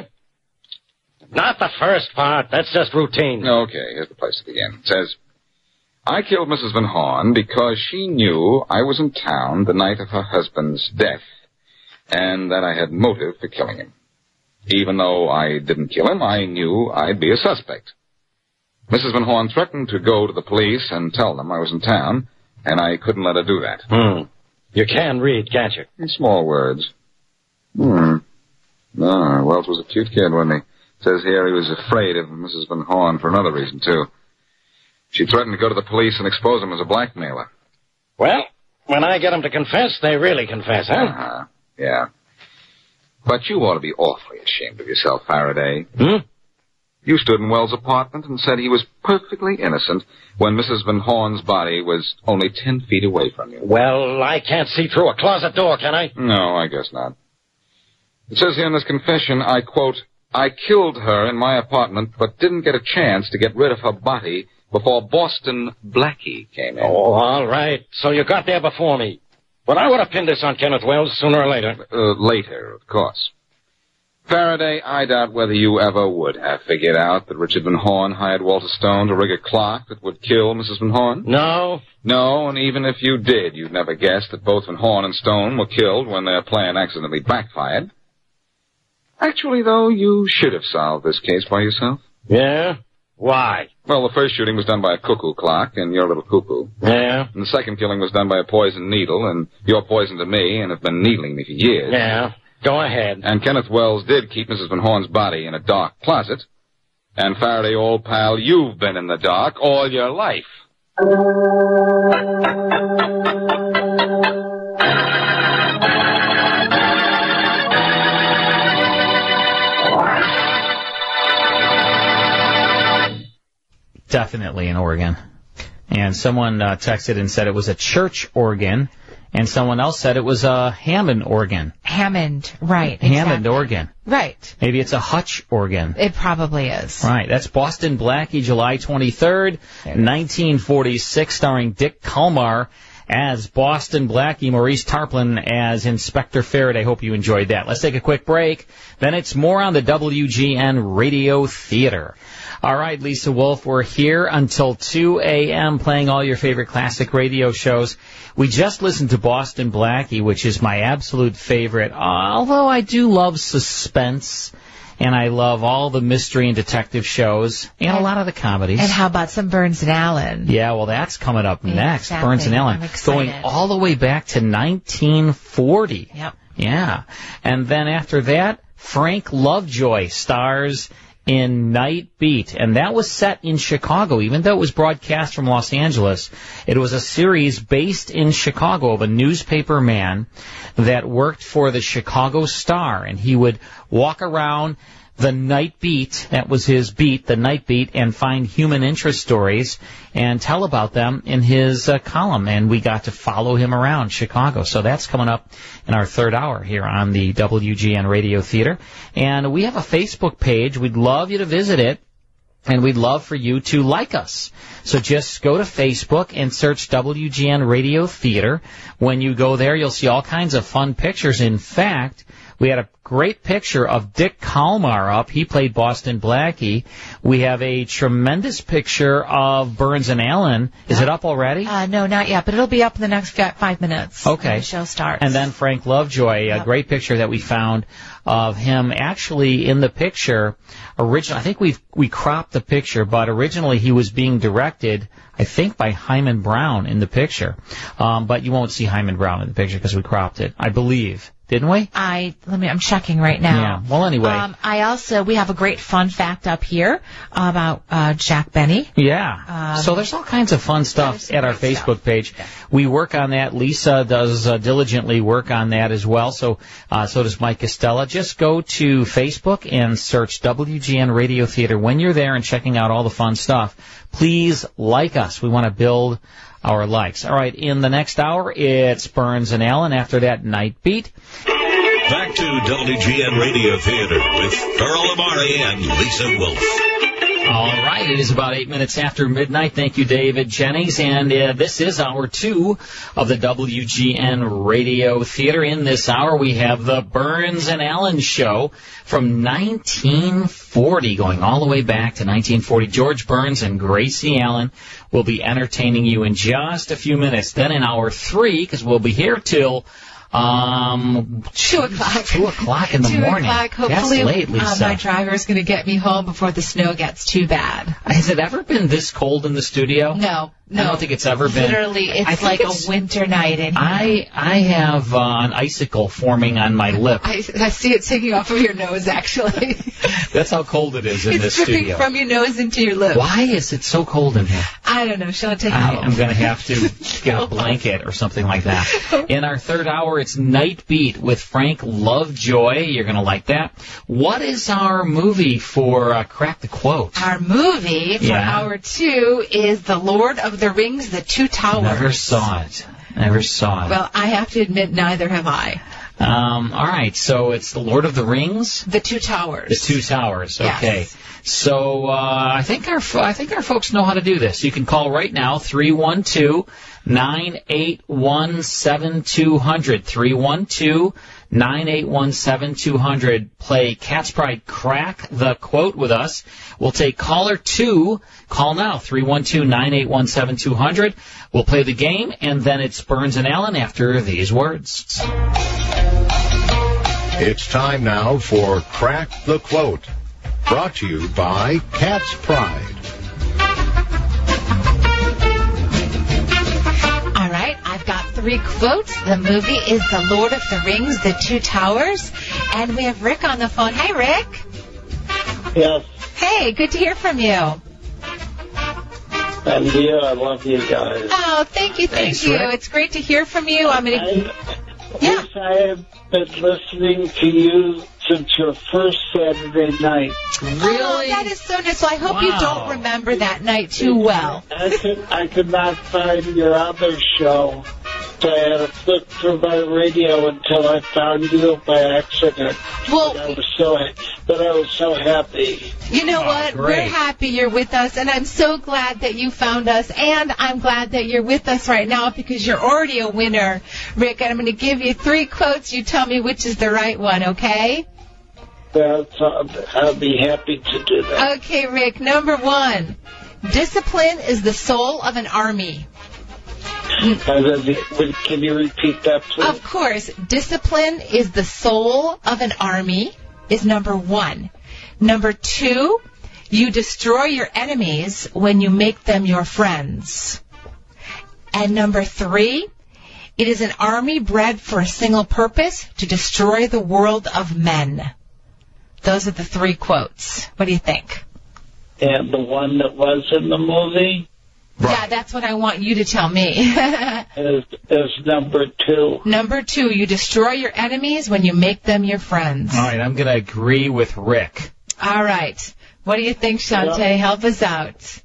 Not the first part. That's just routine. Okay, here's the place to begin. It says, I killed Missus Van Horn because she knew I was in town the night of her husband's death, and that I had motive for killing him. Even though I didn't kill him, I knew I'd be a suspect. Missus Van Horn threatened to go to the police and tell them I was in town, and I couldn't let her do that. Hmm. You can read, can't you? In small words. Hmm. No, Wells was a cute kid, wasn't he? It says here he was afraid of Missus Van Horn for another reason, too. She threatened to go to the police and expose him as a blackmailer. Well, when I get them to confess, they really confess, huh? Uh-huh. Yeah. But you ought to be awfully ashamed of yourself, Faraday. Hmm? You stood in Wells' apartment and said he was perfectly innocent when Missus Van Horn's body was only ten feet away from you. Well, I can't see through a closet door, can I? No, I guess not. It says here in this confession, I quote, I killed her in my apartment, but didn't get a chance to get rid of her body before Boston Blackie came in. Oh, all right. So you got there before me. But I would have pinned this on Kenneth Wells sooner or later. Uh, later, of course. Faraday, I doubt whether you ever would have figured out that Richard Van Horn hired Walter Stone to rig a clock that would kill Missus Van Horn. No. No, and even if you did, you'd never guess that both Van Horn and Stone were killed when their plan accidentally backfired. Actually, though, you should have solved this case by yourself. Yeah? Why? Well, the first shooting was done by a cuckoo clock, and you're a little cuckoo. Yeah? And the second killing was done by a poisoned needle, and you're poison to me and have been needling me for years. Yeah. Go ahead. And Kenneth Wells did keep Missus Van Horn's body in a dark closet. And Faraday, old pal, you've been in the dark all your life. Definitely an organ. And someone uh, texted and said it was a church organ. And someone else said it was a Hammond organ. Hammond, right. Hammond exactly. organ. Right. Maybe it's a Hutch organ. It probably is. Right. That's Boston Blackie, July twenty-third, nineteen forty-six, starring Dick Kalmar as Boston Blackie, Maurice Tarplin as Inspector Faraday. Hope you enjoyed that. Let's take a quick break. Then it's more on the W G N Radio Theater. All right, Lisa Wolf, we're here until two a.m. playing all your favorite classic radio shows. We just listened to Boston Blackie, which is my absolute favorite, although I do love suspense, and I love all the mystery and detective shows, and, and a lot of the comedies. And how about some Burns and Allen? Yeah, well, that's coming up next, exactly. Burns and Allen, I'm excited. going all the way back to nineteen forty. Yep. Yeah. And then after that, Frank Lovejoy stars in Night Beat, and that was set in Chicago. Even though it was broadcast from Los Angeles, it was a series based in Chicago of a newspaper man that worked for the Chicago Star, and he would walk around the Night Beat, that was his beat, the Night Beat, and find human interest stories and tell about them in his uh, column. And we got to follow him around Chicago. So that's coming up in our third hour here on the W G N Radio Theater. And we have a Facebook page. We'd love you to visit it. And we'd love for you to like us. So just go to Facebook and search W G N Radio Theater. When you go there, you'll see all kinds of fun pictures. In fact, we had a great picture of Dick Kalmar up. He played Boston Blackie. We have a tremendous picture of Burns and Allen. Is it up already? Uh, no, not yet, but it'll be up in the next five minutes. Okay. When the show starts. And then Frank Lovejoy, Yep. a great picture that we found of him actually in the picture. Originally, I think we we cropped the picture, but originally he was being directed, I think, by Hyman Brown in the picture. Um, but you won't see Hyman Brown in the picture because we cropped it, I believe. Didn't we? I let me. I'm checking right now. Yeah. Well, anyway. Um, I also we have a great fun fact up here about uh, Jack Benny. Yeah. Um, so there's all kinds of fun stuff at our Facebook page. We work on that. Lisa does uh, diligently work on that as well. So uh, so does Mike Costello. Just go to Facebook and search W G N Radio Theater. When you're there and checking out all the fun stuff, please like us. We want to build our likes. All right, in the next hour, it's Burns and Allen. After that, Night Beat. Back to W G N Radio Theater with Earl Amari and Lisa Wolf. All right, it is about eight minutes after midnight. Thank you, David Jennings. And uh, this is hour two of the W G N Radio Theater. In this hour, we have the Burns and Allen Show from nineteen forty, going all the way back to nineteen forty. George Burns and Gracie Allen will be entertaining you in just a few minutes. Then in hour three, because we'll be here till... Um, two o'clock. Two o'clock in the two morning. O'clock. Hopefully, That's late, Lisa. Uh, my driver's going to get me home before the snow gets too bad. Has it ever been this cold in the studio? No, no. I don't think it's ever been. Literally, I it's think like it's, a winter night in here. I I have uh, an icicle forming on my lip. I, I see it sticking off of your nose, actually. That's how cold it is in it's this dripping studio. from your nose into your lip. Why is it so cold in here? I don't know. Shall I take it I, home? I'm going to have to get a blanket or something like that. In our third hour, it's Night Beat with Frank Lovejoy. You're going to like that. What is our movie for uh, Crack the Quote? Our movie for Yeah. hour two is The Lord of the Rings, The Two Towers. Never saw it. Never saw it. Well, I have to admit, neither have I. Um, all right, so it's The Lord of the Rings? The Two Towers. The Two Towers, Yes. okay. So uh, I think our I think our folks know how to do this. You can call right now, three one two, nine eight one, seven two zero zero, three one two, nine eight one, seven two zero zero. Play Cat's Pride Crack the Quote with us. We'll take caller two. Call now, three one two, nine eight one, seven two zero zero. We'll play the game, and then it's Burns and Allen after these words. It's time now for Crack the Quote, brought to you by Cat's Pride. All right, I've got three quotes. The movie is The Lord of the Rings, The Two Towers. And we have Rick on the phone. Hi, Rick. Yes. Hey, good to hear from you. And you, I love you guys. Oh, thank you, thank Thanks, you. Rick. It's great to hear from you. I'm going to... Yes, I have been listening to you since your first Saturday night. Really? Oh, that is so nice. So I hope you Wow. don't remember that night too well. I could, I could not find your other show, so I had to flip through my radio until I found you by accident. Well, but I was so, but I was so happy. You know what? great. We're happy you're with us, and I'm so glad that you found us, and I'm glad that you're with us right now because you're already a winner, Rick, and I'm going to give you three quotes. You tell me which is the right one, okay? That's, uh, I'll be happy to do that. Okay, Rick. Number one, discipline is the soul of an army. Can you repeat that, please? Of course. Discipline is the soul of an army is number one. Number two, you destroy your enemies when you make them your friends. And number three, it is an army bred for a single purpose, to destroy the world of men. Those are the three quotes. What do you think? And the one that was in the movie Yeah, that's what I want you to tell me. is, is number two. Number two, you destroy your enemies when you make them your friends. All right, I'm going to agree with Rick. All right. What do you think, Shantae? Help us out.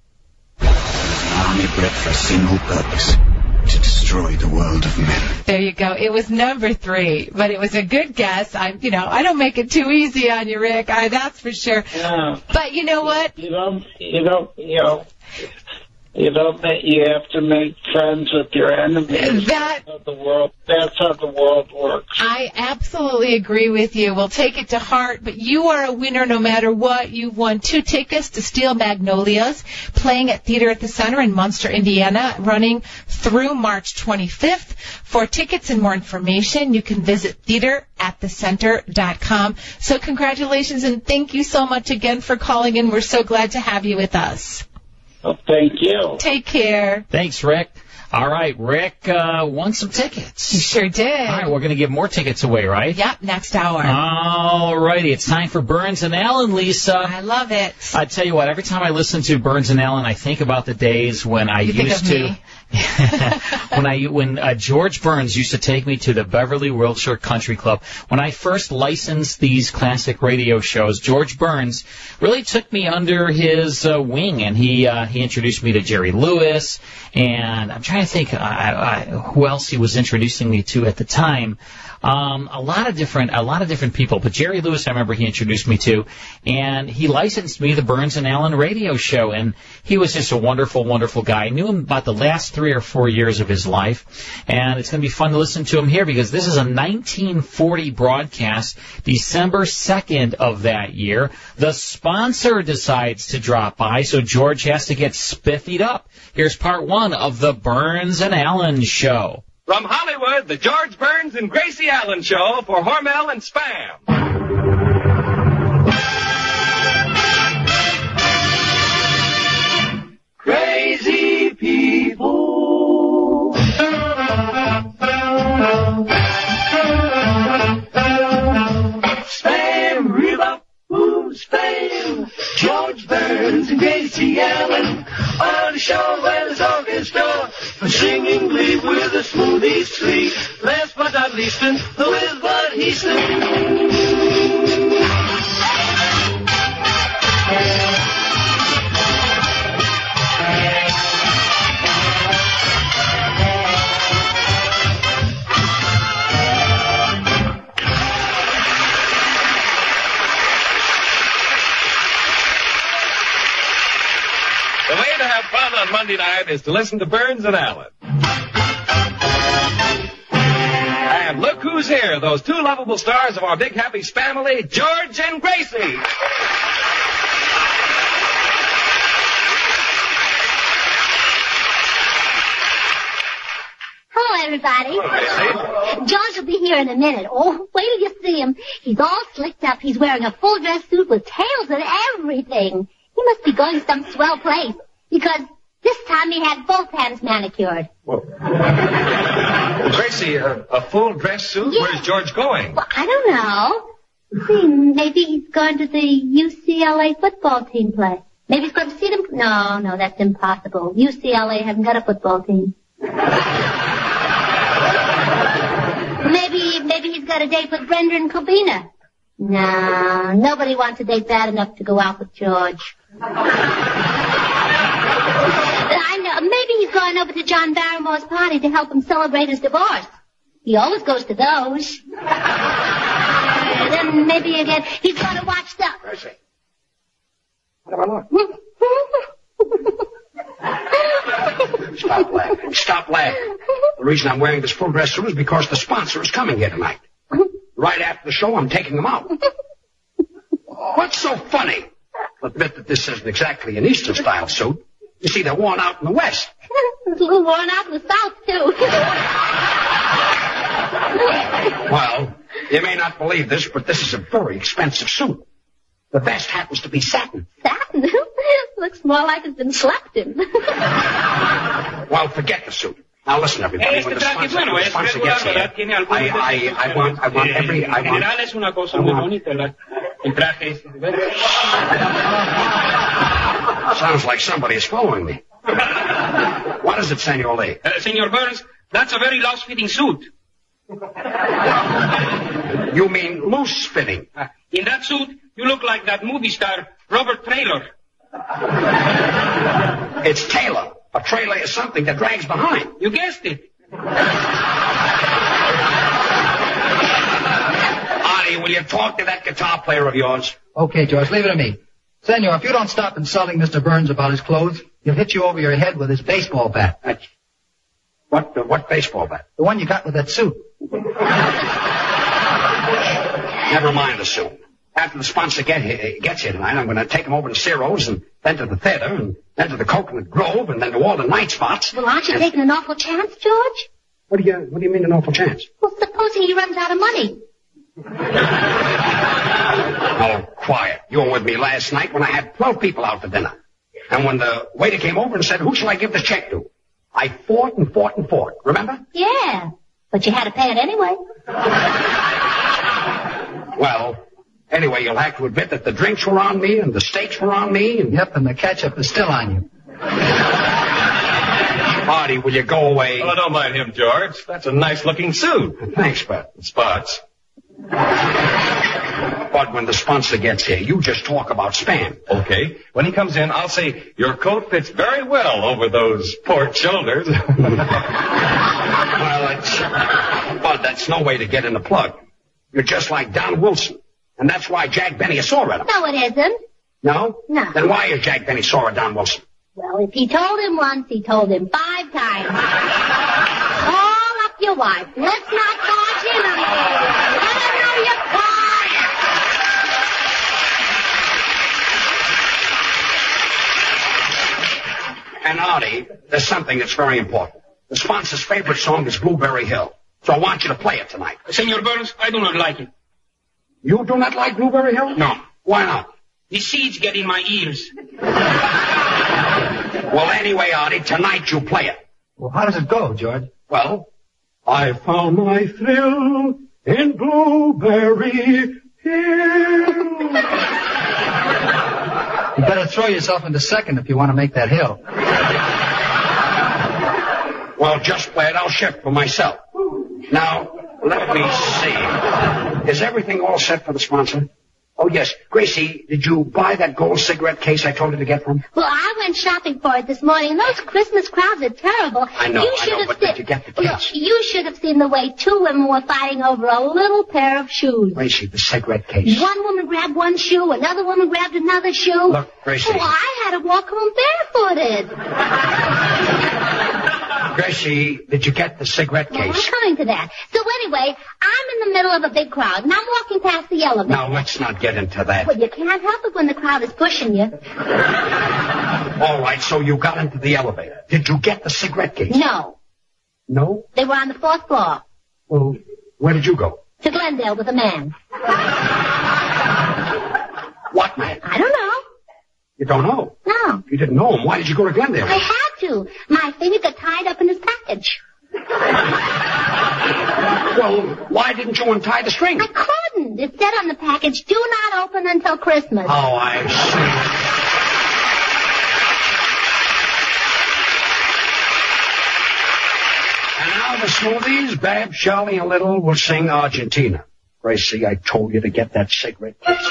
Army bred for a single purpose, to destroy the world of men. There you go. It was number three, but it was a good guess. I, you know, I don't make it too easy on you, Rick. I, that's for sure. Yeah. But you know what? You don't, you don't, you know, you don't make, you have to make friends with your enemies. That, that's how the world, that's how the world works. I absolutely agree with you. We'll take it to heart, but you are a winner no matter what. You've won two tickets to Steel Magnolias, playing at Theater at the Center in Munster, Indiana, running through March twenty-fifth. For tickets and more information, you can visit theater at the center dot com. So congratulations and thank you so much again for calling in. We're so glad to have you with us. Well, thank you. Take care. Thanks, Rick. All right, Rick uh, won some tickets. You sure did. All right, we're going to give more tickets away, right? Yep, next hour. All righty, it's time for Burns and Allen, Lisa. I love it. I tell you what, every time I listen to Burns and Allen, I think about the days when I You used think of to... when I when uh, George Burns used to take me to the Beverly Wilshire Country Club. When I first licensed these classic radio shows, George Burns really took me under his uh, wing, and he uh, he introduced me to Jerry Lewis, and I'm trying to think uh, I, I, who else he was introducing me to at the time. Um, a lot of different, a lot of different people, but Jerry Lewis, I remember he introduced me to, and he licensed me the Burns and Allen radio show, and he was just a wonderful, wonderful guy. I knew him about the last three or four years of his life, and it's going to be fun to listen to him here because this is a nineteen forty broadcast, December second of that year. The sponsor decides to drop by, so George has to get spiffied up. Here's part one of the Burns and Allen show. From Hollywood, the George Burns and Gracie Allen Show for Hormel and Spam. Crazy people. Spam, Reba, boom, Spam. George Burns and Gracie Allen on a show where there's orchestra. Singing lead with a smoothie street. Last but not least, and who is Bud Easton? The way to have fun on Monday night is to listen to Burns and Allen. And look who's here, those two lovable stars of our big happy family, George and Gracie. Hello, everybody. Hello, Gracie. George will be here in a minute. Oh, wait till you see him. He's all slicked up. He's wearing a full dress suit with tails and everything. He must be going to some swell place, because this time he had both hands manicured. Well, Gracie, a, a full dress suit? Yeah. Where's George going? Well, I don't know. See, maybe he's going to the U C L A football team play. Maybe he's going to see them. No, no, that's impossible. U C L A hasn't got a football team. maybe, maybe he's got a date with Brenda and Kobina. No, nobody wants a date bad enough to go out with George. I know. Maybe he's going over to John Barrymore's party to help him celebrate his divorce. He always goes to those. Then maybe again he's going to watch the... Gracie. What have I lost? Stop laughing. Stop laughing. The reason I'm wearing this full dress suit is because the sponsor is coming here tonight. Right after the show, I'm taking them out. What's so funny? I'll admit that this isn't exactly an Eastern-style suit. You see, they're worn out in the West. It's a little worn out in the South, too. Well, you may not believe this, but this is a very expensive suit. The best happens to be satin. Satin? Looks more like it's been slept in. Well, forget the suit. Now listen, everybody. Este When the traje sponsor, bueno, when the es sponsor gets regular, here, ¿verdad? Tiene algunos I, I, I want, I want every, I En general want, es una cosa I muy want- bonita, ¿verdad? El traje es... Sounds like somebody is following me. What is it, Senor Lee? Uh, Senor Burns, that's a very loose-fitting suit. You mean loose-fitting? Uh, in that suit, you look like that movie star, Robert Traylor. It's Taylor. A trailer is something that drags behind. You guessed it. Artie, will you talk to that guitar player of yours? Okay, George, leave it to me. Senor, if you don't stop insulting Mister Burns about his clothes, he'll hit you over your head with his baseball bat. That's... What, uh, what baseball bat? The one you got with that suit. Never mind the suit. After the sponsor get here, gets here tonight, I'm going to take him over to Ciro's and then to the theater and then to the Coconut Grove and then to all the night spots. Well, aren't you and... taking an awful chance, George? What do you, what do you mean an awful chance? Well, supposing he runs out of money. Oh, quiet. You were with me last night when I had twelve people out for dinner. And when the waiter came over and said, who shall I give the check to? I fought and fought and fought. Remember? Yeah, but you had to pay it anyway. Well, anyway, you'll have to admit that the drinks were on me and the steaks were on me. And... Yep, and the ketchup is still on you. Artie, will you go away? Oh, don't mind him, George. That's a nice-looking suit. Thanks, Bud. Spots. But when the sponsor gets here, you just talk about Span. Okay. When he comes in, I'll say, your coat fits very well over those port shoulders. Well, it's... Bud, that's no way to get in the plug. You're just like Don Wilson. And that's why Jack Benny saw at him. No, it isn't. No? No. Then why is Jack Benny saw at Don Wilson? Well, if he told him once, he told him five times. Call up your wife. Let's not barge in on you. Let her know you're caught. And Artie, there's something that's very important. The sponsor's favorite song is Blueberry Hill. So I want you to play it tonight. Senor Burns, I do not like it. You do not like Blueberry Hill? No. Why not? The seeds get in my ears. Well, anyway, Artie, tonight you play it. Well, how does it go, George? Well, I found my thrill in Blueberry Hill. You better throw yourself into second if you want to make that hill. Well, just play it. I'll shift for myself. Now, let me see. Is everything all set for the sponsor? Oh, yes. Gracie, did you buy that gold cigarette case I told you to get from? Well, I went shopping for it this morning, and those Christmas crowds are terrible. I know, you I should know, have but se- did you get the case? Look, you should have seen the way two women were fighting over a little pair of shoes. Gracie, the cigarette case. One woman grabbed one shoe, another woman grabbed another shoe. Look, Gracie. Oh, I had to walk home barefooted. Gracie, did you get the cigarette Well, case? I'm coming to that. So anyway, I'm in the middle of a big crowd, and I'm walking past the elevator. Now, let's not get into that. Well, you can't help it when the crowd is pushing you. All right, so you got into the elevator. Did you get the cigarette case? No. No? They were on the fourth floor. Well, where did you go? To Glendale with a man. What man? I don't know. You don't know? No. You didn't know him. Why did you go to Glendale? I had to. My finger got tied up in his package. Well, why didn't you untie the string? I couldn't. It said on the package, do not open until Christmas. Oh, I see. And now the Smoothies, Babs, Charlie, and Little will sing Argentina. Gracie, I told you to get that cigarette case.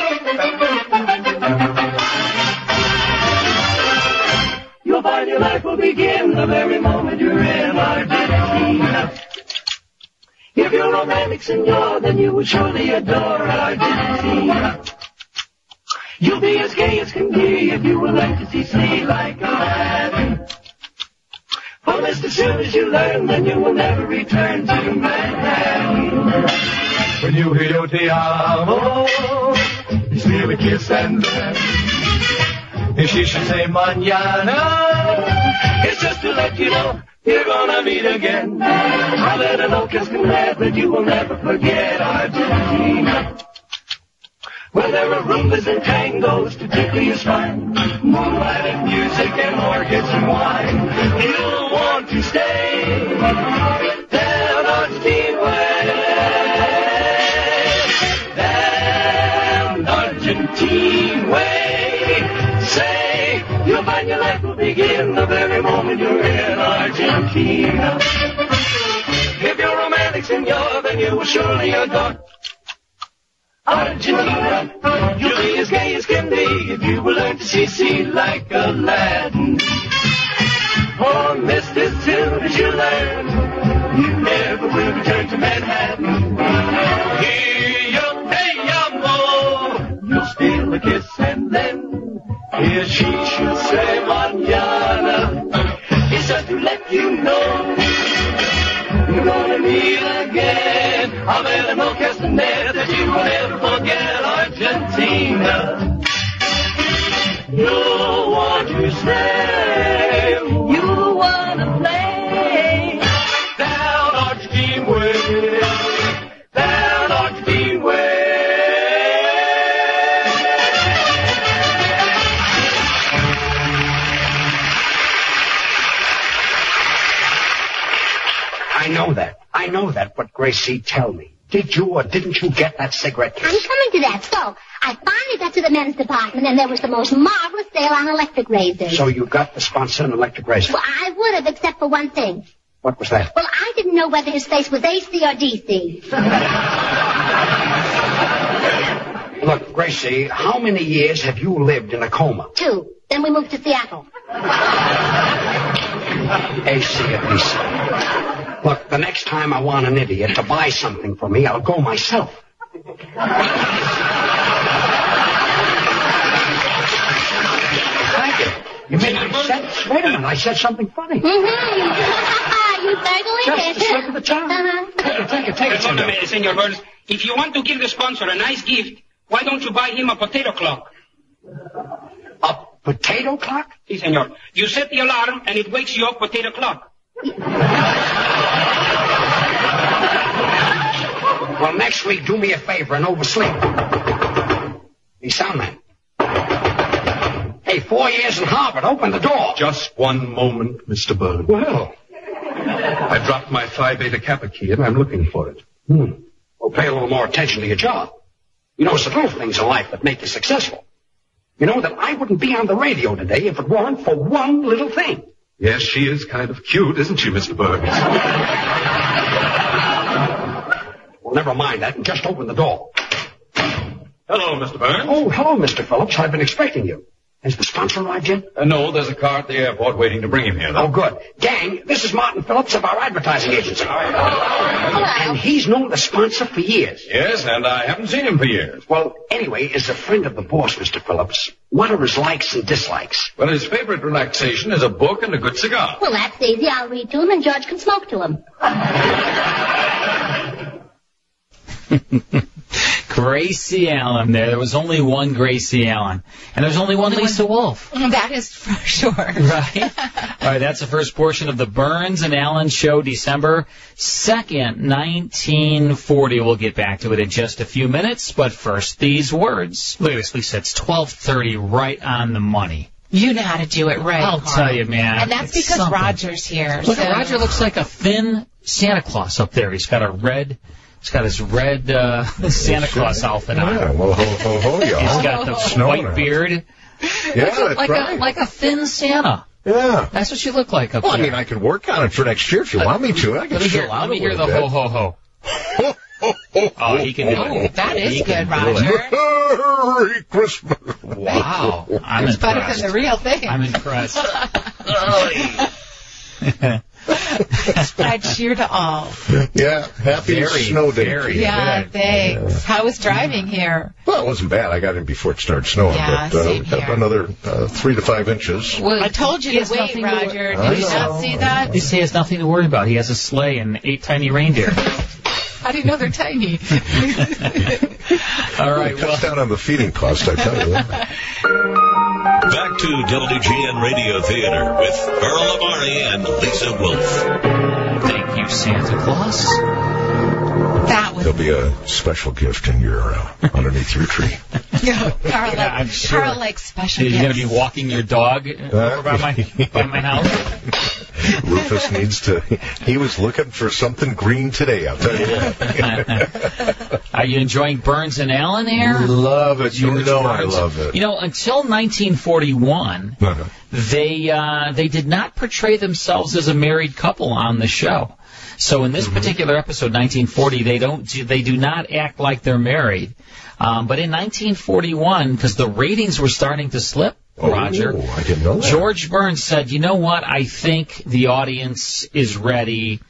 You'll find your life will begin the very moment you're in Argentina. If you're romantic, senor, then you will surely adore Argentina. You'll be as gay as can be if you would like to see sea like Aladdin. For lest as soon as you learn, then you will never return to Manhattan. When you hear your te amo, you steal a kiss and then if she should say mañana, it's just to let you know you're gonna meet again. I'll let her know kiss can have that you will never forget Argentina. Where there are rumbas and tangos to tickle your spine, moonlight and music and orchids and wine. You'll want to stay down Argentine way, down Argentine. Argentina. If you're romantic, senor, then you will surely adore Argentina. You'll be as gay as can be if you will learn to see, see like Aladdin. Oh, Mister Till, did you learn? You never will return to Manhattan. Here you hey, amor. You'll steal a kiss and then here she should say mañana. It's just to let you know you're gonna meet again. I'll bet no castanet that you will never forget Argentina. You want to stay, you wanna play down Argentine way, down Argentine way. I know that. I know that, but Gracie, tell me. Did you or didn't you get that cigarette case? I'm coming to that. So, I finally got to the men's department, and there was the most marvelous sale on electric razors. So you got the sponsor an electric razor? Well, I would have, except for one thing. What was that? Well, I didn't know whether his face was A C or D C. Look, Gracie, how many years have you lived in a coma? Two. Then we moved to Seattle. A C or D C. Look, the next time I want an idiot to buy something for me, I'll go myself. Thank you. You made me sense. Wait a minute, I said something funny. Mm-hmm. You certainly Just did. a slip of the tongue. Uh-huh. Take it, take it, take it. Hold a minute, Senor Burns. If you want to give the sponsor a nice gift, why don't you buy him a potato clock? A potato clock? Si, senor. You set the alarm, and it wakes you up potato clock. Well, next week, do me a favor and oversleep. Hey, soundman. Hey, four years in Harvard. Open the door. Just one moment, Mister Burns. Well, I dropped my Phi Beta Kappa key, and I'm looking for it. Hmm. Well, pay a little more attention to your job. You know, it's the little things in life that make you successful. You know that I wouldn't be on the radio today if it weren't for one little thing. Yes, she is kind of cute, isn't she, Mister Burns? Well, never mind that and just open the door. Hello, Mister Burns. Oh, hello, Mister Phillips. I've been expecting you. Has the sponsor arrived yet? Uh, no, there's a car at the airport waiting to bring him here, though. Oh, good. Gang, this is Martin Phillips of our advertising agency. And he's known the sponsor for years. Yes, and I haven't seen him for years. Well, anyway, as a friend of the boss, Mister Phillips, what are his likes and dislikes? Well, his favorite relaxation is a book and a good cigar. Well, that's easy. I'll read to him, and George can smoke to him. Gracie Allen there. There was only one Gracie Allen. And there's only one Lisa Wolf. That is for sure. Right? All right, that's the first portion of the Burns and Allen Show, December second, nineteen forty. We'll get back to it in just a few minutes, but first, these words. Look at this, Lisa. It's twelve thirty, right on the money. You know how to do it right, I'll Carl. tell you, man. And that's It's because something. Roger's here. Look, so. Roger looks like a thin Santa Claus up there. He's got a red... He's got his red uh, Santa Claus outfit on. Yeah, well, ho, ho, ho, y'all. He's got the Snowing white out. beard. Yeah, like a, that's like right. a like a thin Santa. Yeah. That's what you look like up Well, I there. mean, I can work on it for next year if you want me to. I can Let me hear, fill out let me a hear the little ho bit. ho ho. Oh, he can do Oh, it. that is He can good, do it. Roger. Merry Christmas. Wow, I'm It's better impressed. than the real thing. I'm impressed. Spread cheer to all. Yeah, happy Very, snow day. very to you. Yeah, good. thanks. How was driving here? Well, it wasn't bad. I got in before it started snowing, Yeah, but uh, same we got here. another uh, three to five inches. Well, I told you he to has wait, nothing to Roger. I Did you know. not see that? He has nothing to worry about. He has a sleigh and eight tiny reindeer. How do you know they're tiny? All right, It well, cuts down on the feeding cost, I tell you that. Back to W G N Radio Theater with Earl Amari and Lisa Wolf. thank you, Santa Claus. That was There'll be a special gift in your uh, underneath your tree. Carl. Yeah, like, I'm sure. Carl likes special You're gifts. going to be walking your dog over by my by my house. Rufus needs to. He was looking for something green today. I'll tell you that. Are you enjoying Burns and Allen here? Love it. You George know I Burns. love it. You know, until nineteen forty-one, Uh-huh. they uh, they did not portray themselves as a married couple on the show. So in this Mm-hmm. particular episode, nineteen forty, they don't do, they do not act like they're married. Um, but in nineteen forty-one, because the ratings were starting to slip, Roger, Oh, I didn't know that. George Burns said, "You know what? I think the audience is ready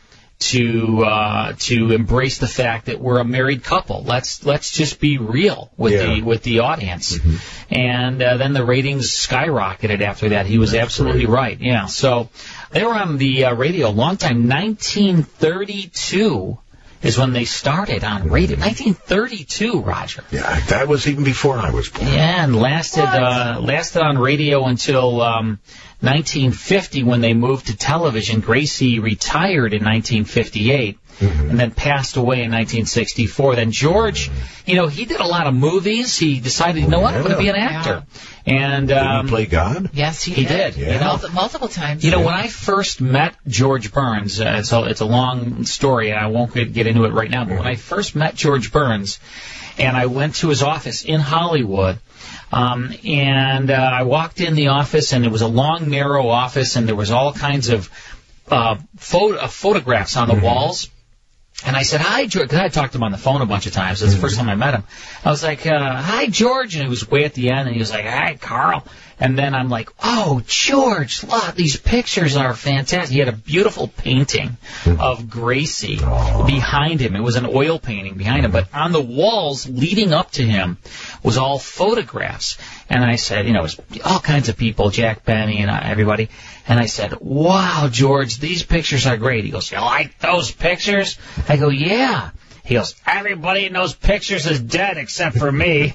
to uh, to embrace the fact that we're a married couple. Let's let's just be real with Yeah. the with the audience." Mm-hmm. And uh, then the ratings skyrocketed after that. He was That's absolutely right. Yeah. So they were on the uh, radio a long time. nineteen thirty-two is when they started on radio. nineteen thirty-two, Roger. Yeah, that was even before I was born. Yeah, and lasted uh, lasted on radio until um, nineteen fifty when they moved to television. Gracie retired in nineteen fifty-eight Mm-hmm. and then passed away in nineteen sixty-four. Then George, you know, he did a lot of movies. He decided, you know what, I'm going to be an actor. And Did um, he play God? Yes, he, he did. Yeah. You know, Multi- multiple times. you know, when I first met George Burns, uh, it's, a, it's a long story, and I won't get, get into it right now, but when I first met George Burns, and I went to his office in Hollywood, um, and uh, I walked in the office, and it was a long, narrow office, and there was all kinds of uh, photo, uh, photographs on the Mm-hmm. walls. And I said, "Hi, George," because I talked to him on the phone a bunch of times. That's the first time I met him. I was like, uh, "Hi, George," and he was way at the end, and he was like, "Hi, Carl." And then I'm like, "Oh, George, look, these pictures are fantastic." He had a beautiful painting of Gracie behind him. It was an oil painting behind him, but on the walls leading up to him was all photographs. And I said, you know, it was all kinds of people, Jack Benny and uh, everybody. And I said, "Wow, George, these pictures are great." He goes, "You like those pictures?" I go, "Yeah." He goes, "Everybody in those pictures is dead except for me."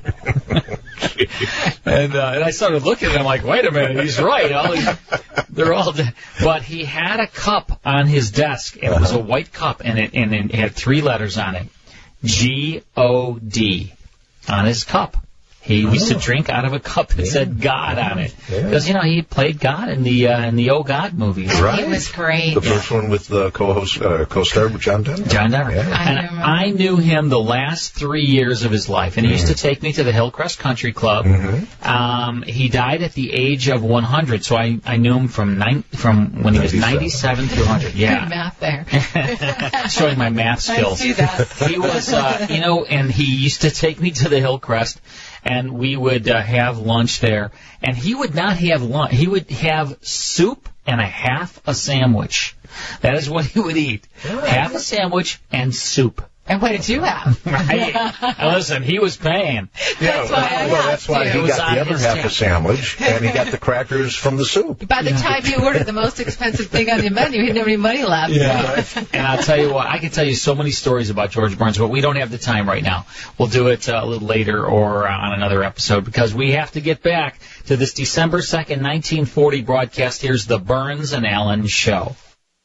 and, uh, and I started looking at him like, wait a minute, he's right. All these, they're all dead. But he had a cup on his desk, and it was a white cup, and it, and it had three letters on it, G O D, on his cup. He used to drink out of a cup that said God on it. Because, you know, he played God in the uh, in the Oh God movies. Right. He was great. The first one with the co-host, uh, co-star with John Denver. John Denver. Yeah. And I knew him the last three years of his life, and he used to take me to the Hillcrest Country Club. Mm-hmm. Um, he died at the age of one hundred, so I, I knew him from nine, from when he was ninety-seven through one hundred. Good Yeah. math there. Showing my math skills. I see that. He was, uh, you know, and he used to take me to the Hillcrest, and we would uh, have lunch there. And he would not have lunch. He would have soup and a half a sandwich. That is what he would eat. Half a sandwich and soup. And what did you have? Right. Now, listen, he was paying. That's why I Well, have that's why to. he It was got on the other his half tab. a sandwich, and he got the crackers from the soup. By the time you ordered the most expensive thing on the menu, he didn't have any money left. Yeah. And I'll tell you what, I can tell you so many stories about George Burns, but we don't have the time right now. We'll do it uh, a little later or uh, on another episode because we have to get back to this December second, nineteen forty broadcast. Here's the Burns and Allen Show.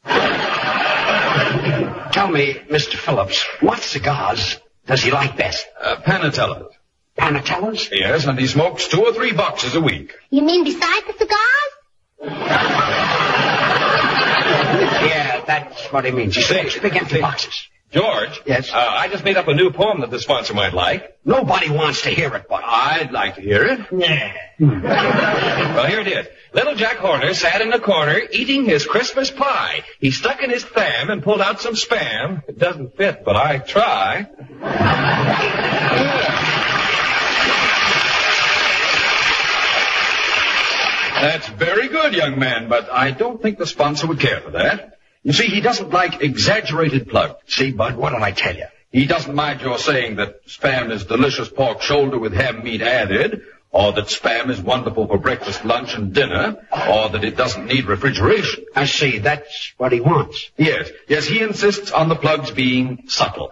Tell me, Mister Phillips, what cigars does he like best? Uh, Panatellas. Panatellas? Yes, and he smokes two or three boxes a week. You mean besides the cigars? Yeah, that's what he means. He smokes big empty boxes. George? Yes? Uh, I just made up a new poem that the sponsor might like. Nobody wants to hear it, but I'd like to hear it. yeah. Well, here it is. Little Jack Horner sat in the corner eating his Christmas pie. He stuck in his thumb and pulled out some spam. It doesn't fit, but I try. That's very good, young man, but I don't think the sponsor would care for that. You see, he doesn't like exaggerated plug. See, Bud, what did I tell you? He doesn't mind your saying that Spam is delicious pork shoulder with ham meat added, or that Spam is wonderful for breakfast, lunch, and dinner, or that it doesn't need refrigeration. I see, that's what he wants. Yes, yes, he insists on the plugs being subtle.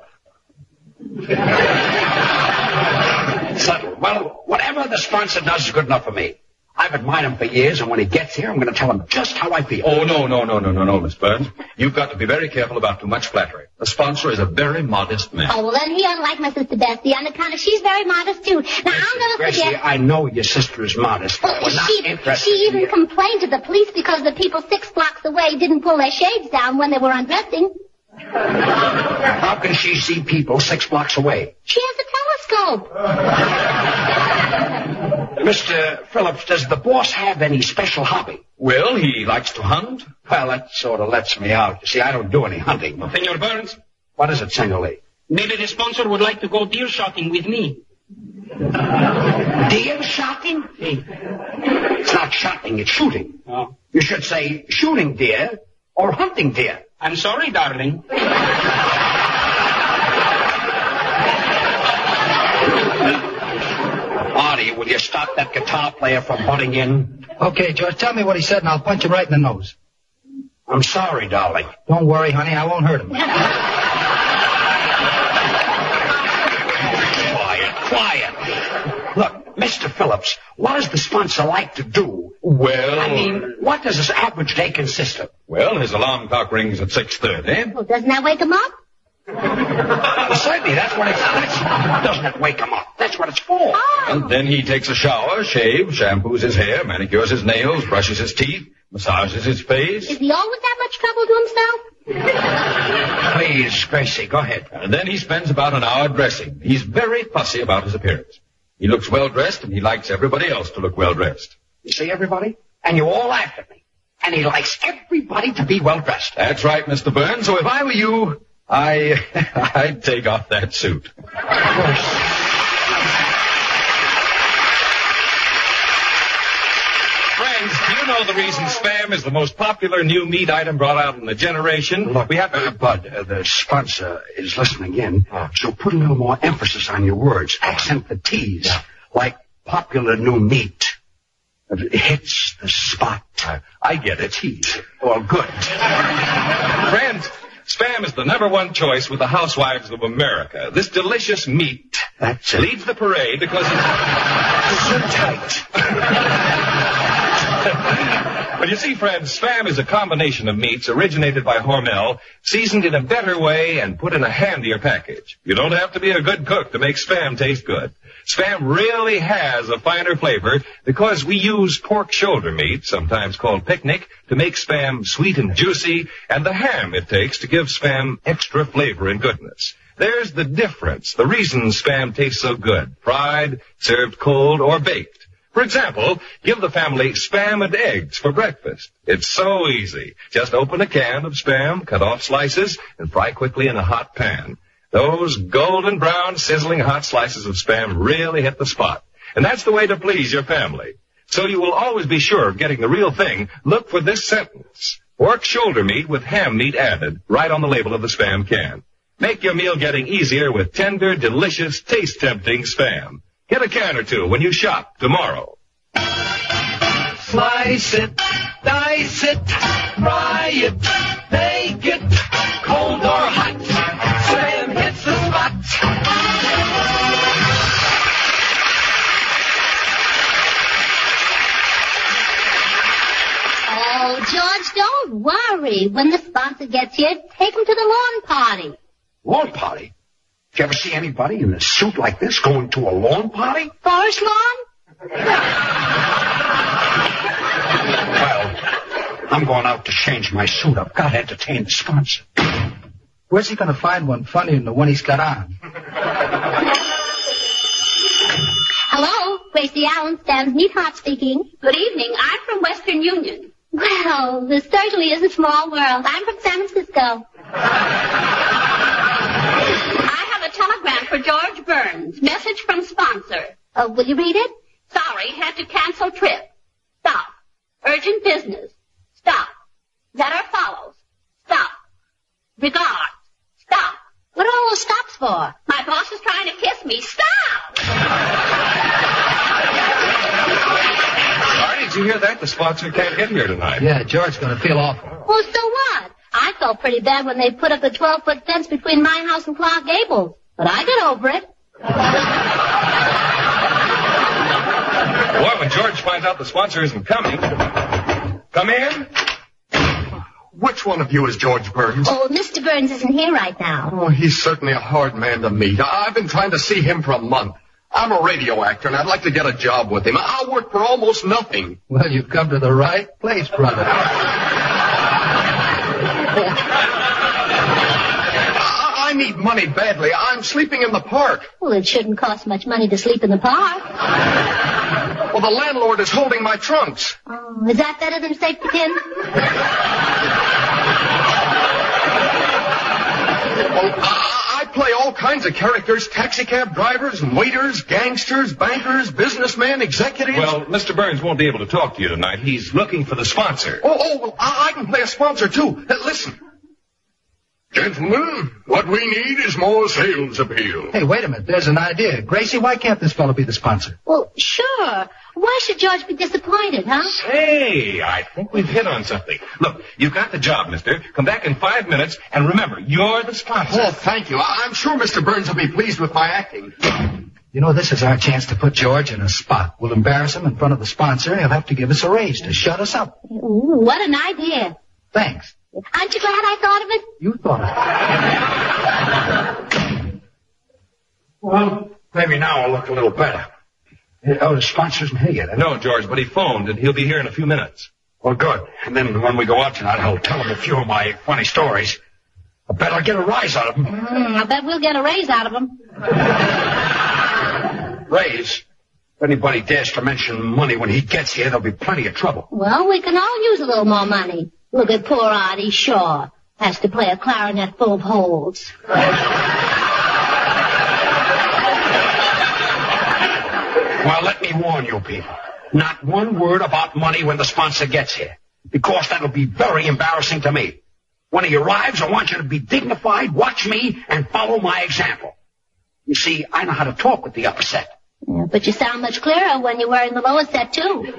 Subtle. Well, whatever the sponsor does is good enough for me. I've admired him for years, and when he gets here, I'm going to tell him just how I feel. Oh, no, no, no, no, no, no, Miss Burns. You've got to be very careful about too much flattery. The sponsor is a very modest man. Oh, well, then he unlike my sister Bessie on account of she's very modest, too. Now, I'm going to Gracie, forget... I know your sister is modest, but Well, we're not she, interested she even in you. complained to the police because the people six blocks away didn't pull their shades down when they were undressing. How can she see people six blocks away? She has a telescope. Mister Phillips, does the boss have any special hobby? Well, he likes to hunt. Well, that sort of lets me out. You see, I don't do any hunting. Senor Burns, What is it, Senor Lee? maybe the sponsor would like to go deer shooting with me. Deer shotting? It's not shotting, it's shooting. Oh. You should say shooting deer or hunting deer. I'm sorry, darling. Artie, will you stop that guitar player from butting in? Okay, George, tell me what he said and I'll punch him right in the nose. I'm sorry, darling. Don't worry, honey, I won't hurt him. Quiet, quiet. Look, Mister Phillips, what does the sponsor like to do? Well... I mean, what does his average day consist of? Well, his alarm clock rings at six thirty. Well, doesn't that wake him up? Well, certainly, that's what it's... That's, doesn't it wake him up? That's what it's for. And then he takes a shower, shaves, shampoos his hair, manicures his nails, brushes his teeth, massages his face. Is he always that much trouble to himself? Please, Gracie, go ahead. And then he spends about an hour dressing. He's very fussy about his appearance. He looks well-dressed, and he likes everybody else to look well-dressed. You see, everybody? And you all laugh at me. And he likes everybody to be well-dressed. That's right, Mister Burns. So if I were you, I, I'd take off that suit. Friends, do you know the reason Spam is the most popular new meat item brought out in the generation? Look, we have uh, Bud, uh, the sponsor is listening in, so put a little more emphasis on your words. Accent the T's, like popular new meat. It hits the spot. I get it. T's. Well, good. Friends, Spam is the number one choice with the housewives of America. This delicious meat That's it. leads the parade because it's so tight. But you see, friends, Spam is a combination of meats originated by Hormel, seasoned in a better way and put in a handier package. You don't have to be a good cook to make Spam taste good. Spam really has a finer flavor because we use pork shoulder meat, sometimes called picnic, to make Spam sweet and juicy, and the ham it takes to give Spam extra flavor and goodness. There's the difference, the reason Spam tastes so good, fried, served cold, or baked. For example, give the family Spam and eggs for breakfast. It's so easy. Just open a can of Spam, cut off slices, and fry quickly in a hot pan. Those golden brown, sizzling hot slices of Spam really hit the spot. And that's the way to please your family. So you will always be sure of getting the real thing. Look for this sentence. Pork shoulder meat with ham meat added, right on the label of the Spam can. Make your meal getting easier with tender, delicious, taste-tempting Spam. Get a can or two when you shop tomorrow. Slice it, dice it, fry it, bake it, cold or hot. Spam hits the spot. Oh, George, don't worry. When the sponsor gets here, take him to the lawn party. Lawn party? Did you ever see anybody in a suit like this going to a lawn party? Forest lawn? Well, I'm going out to change my suit. I've got to entertain the sponsor. Where's he going to find one funnier than the one he's got on? Hello, Gracie Allen, Stan's Meatheart speaking. Good evening. I'm from Western Union. Well, this certainly is a small world. I'm from San Francisco. I have a telegram for George Burns. Message from sponsor. Uh, will you read it? Sorry, had to cancel trip. Stop. Urgent business. Stop. Letter follows. Stop. Regards. Stop. What are all those stops for? My boss is trying to kiss me. Stop! Artie, did you hear that? The sponsor can't get here tonight. Yeah, George's going to feel awful. Well, so what? I felt pretty bad when they put up the twelve-foot fence between my house and Clark Gables. But I got over it. Boy, when George finds out the sponsor isn't coming. Come in. Which one of you is George Burns? Oh, Mister Burns isn't here right now. Oh, he's certainly a hard man to meet. I've been trying to see him for a month. I'm a radio actor, and I'd like to get a job with him. I'll work for almost nothing. Well, you've come to the right place, brother. I need money badly. I'm sleeping in the park. Well, it shouldn't cost much money to sleep in the park. Well, the landlord is holding my trunks. Oh, is that better than safety pin? Well, I, I play all kinds of characters, taxicab drivers and waiters, gangsters, bankers, businessmen, executives. Well, Mister Burns won't be able to talk to you tonight. He's looking for the sponsor. Oh, oh, well, I, I can play a sponsor, too. Uh, listen. Gentlemen, what we need is more sales appeal. Hey, wait a minute. There's an idea. Gracie, why can't this fellow be the sponsor? Well, sure. Why should George be disappointed, huh? Hey, I think we've hit on something. Look, you've got the job, mister. Come back in five minutes, and remember, you're the sponsor. Oh, thank you. I- I'm sure Mister Burns will be pleased with my acting. You know, this is our chance to put George in a spot. We'll embarrass him in front of the sponsor, and he'll have to give us a raise to shut us up. Ooh, what an idea. Thanks. Aren't you glad I thought of it? You thought of it. Well, maybe now I'll look a little better. Oh, the sponsor isn't here yet. No, George, but he phoned, and he'll be here in a few minutes. Well, good. And then when we go out tonight, I'll tell him a few of my funny stories. I bet I'll get a rise out of him. Mm, I bet we'll get a raise out of him. Raise? If anybody dares to mention money when he gets here, there'll be plenty of trouble. Well, we can all use a little more money. Look at poor Artie Shaw. Has to play a clarinet full of holes. Well, let me warn you people. Not one word about money when the sponsor gets here. Because that'll be very embarrassing to me. When he arrives, I want you to be dignified, watch me, and follow my example. You see, I know how to talk with the upper set. Yeah, but you sound much clearer when you're wearing the lower set, too.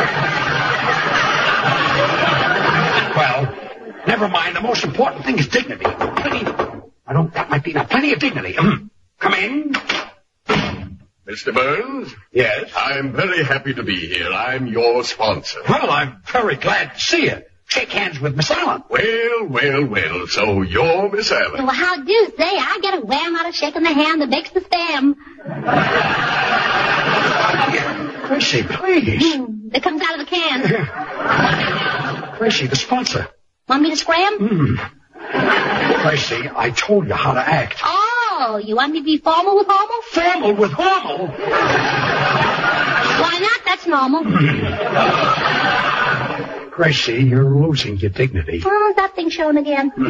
Well, never mind. The most important thing is dignity. Plenty. I don't. That might be now. Plenty of dignity. Come in. Mister Burns? Yes? I'm very happy to be here. I'm your sponsor. Well, I'm very glad to see you. Shake hands with Miss Allen. Well, well, well. So you're Miss Allen. Well, how do you say? I get a wham out of shaking the hand that makes the spam. Gracie, please. Mm, it comes out of the can. Gracie, the sponsor. Want me to scram? Mm. Gracie, I told you how to act. Oh, you want me to be formal with Homo? Formal with Homo? Why not? That's normal. Gracie, you're losing your dignity. Oh, that thing shown again. Well,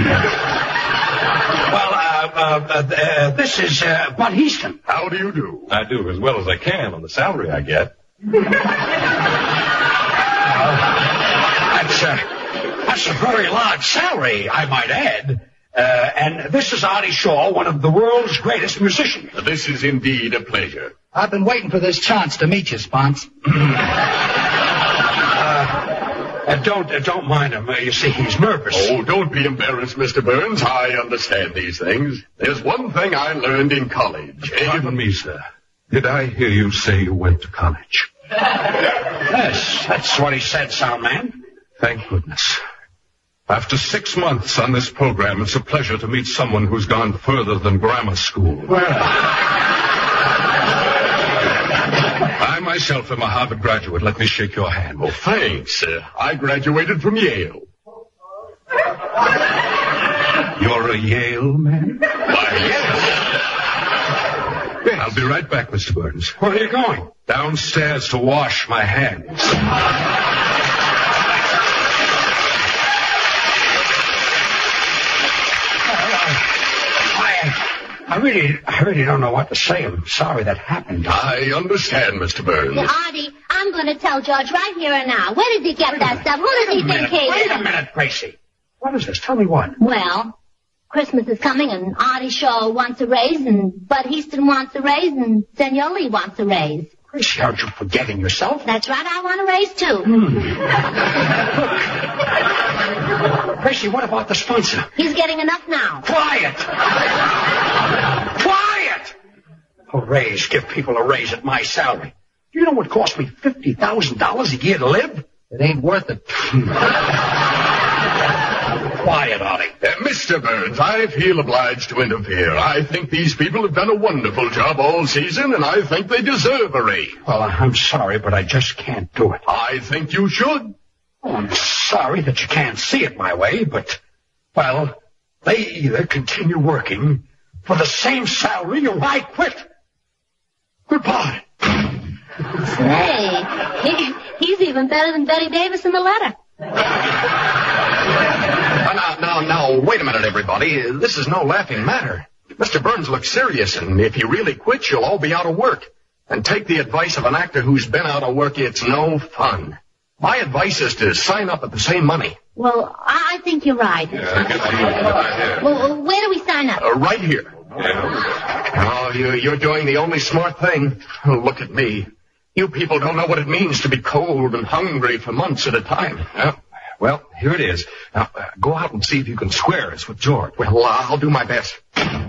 uh, uh, uh, this is uh, Bud Easton. How do you do? I do as well as I can on the salary I get. That's, uh, that's a very large salary, I might add. Uh, and this is Artie Shaw, one of the world's greatest musicians. This is indeed a pleasure. I've been waiting for this chance to meet you, Spons. Uh, don't uh, don't mind him. Uh, you see, he's nervous. Oh, don't be embarrassed, Mister Burns. I understand these things. There's one thing I learned in college. Pardon me, sir. Did I hear you say you went to college? Yes, that's what he said, Soundman. Thank goodness. After six months on this program, it's a pleasure to meet someone who's gone further than grammar school. Well, I myself am a Harvard graduate. Let me shake your hand. Oh, thanks. Uh, I graduated from Yale. You're a Yale man? Why, yes. Yes. I'll be right back, Mister Burns. Where are you going? Downstairs to wash my hands. I really, I really don't know what to say. I'm sorry that happened. I understand, Mister Burns. Yeah, Artie, I'm going to tell George right here and now. Where did he get that stuff? Who does he think he is? Wait a minute, Gracie. What is this? Tell me what. Well, Christmas is coming, and Artie Shaw wants a raise, and Bud Easton wants a raise, and Senor Lee wants a raise. Gracie, aren't you forgetting yourself? That's right, I want a raise, too. Hmm. Gracie, what about the sponsor? He's getting enough now. Quiet! Quiet! A raise. Give people a raise at my salary. You know what cost me fifty thousand dollars a year to live? It ain't worth it. Quiet, Artie. Uh, Mister Burns, I feel obliged to interfere. I think these people have done a wonderful job all season, and I think they deserve a raise. Well, I'm sorry, but I just can't do it. I think you should. Oh, I'm sorry that you can't see it my way, but, well, they either continue working for the same salary or I quit. Goodbye. Hey, he, he's even better than Betty Davis in the letter. Uh, now, now, now, wait a minute, everybody. This is no laughing matter. Mister Burns looks serious, and if he really quits, you'll all be out of work. And take the advice of an actor who's been out of work, it's no fun. My advice is to sign up at the same money. Well, I think you're right. Yeah, well, where do we sign up? uh, right here. Oh, you, you're doing the only smart thing. Oh, look at me. You people don't know what it means to be cold and hungry for months at a time. Yeah. Well, here it is. Now, uh, go out and see if you can square us with George. Well, uh, I'll do my best.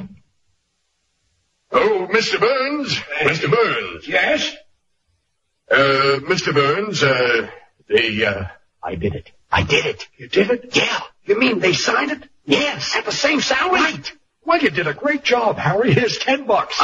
Oh, Mister Burns. Hey. Mister Burns. Yes? Uh, Mister Burns, uh, the, uh... I did it. I did it. You did it? Yeah. You mean they signed it? Yes. At the same salary? Right. Well, you did a great job, Harry. Here's ten bucks.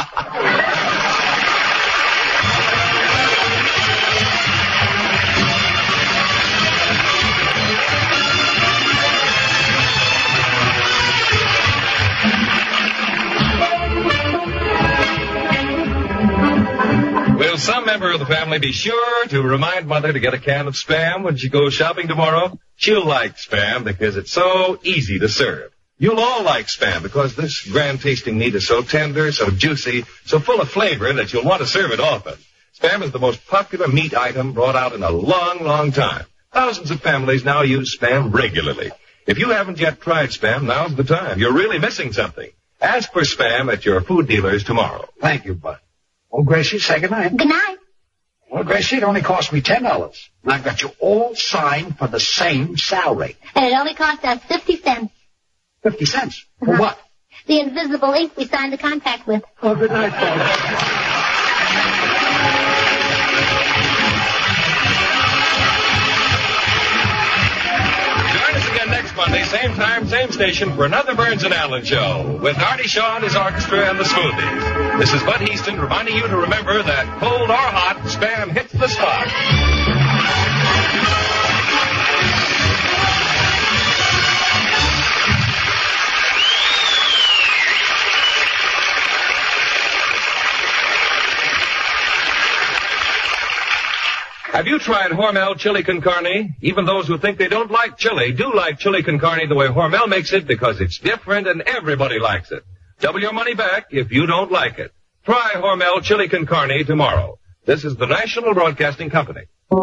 Will some member of the family be sure to remind Mother to get a can of Spam when she goes shopping tomorrow? She'll like Spam because it's so easy to serve. You'll all like Spam because this grand-tasting meat is so tender, so juicy, so full of flavor that you'll want to serve it often. Spam is the most popular meat item brought out in a long, long time. Thousands of families now use Spam regularly. If you haven't yet tried Spam, now's the time. You're really missing something. Ask for Spam at your food dealers tomorrow. Thank you, Bud. Oh, Gracie, say good night. Good night. Well, Gracie, it only cost me ten dollars. And I've got you all signed for the same salary. And it only cost us fifty cents. Fifty cents? For uh-huh. what? The invisible ink we signed the contract with. Oh, good night, folks. Join us again next Monday, same time, same station, for another Burns and Allen show with Artie Shaw and his orchestra and the Smoothies. This is Bud Heaston reminding you to remember that cold or hot, Spam hits the spot. Have you tried Hormel chili con carne? Even those who think they don't like chili do like chili con carne the way Hormel makes it because it's different and everybody likes it. Double your money back if you don't like it. Try Hormel chili con carne tomorrow. This is the National Broadcasting Company.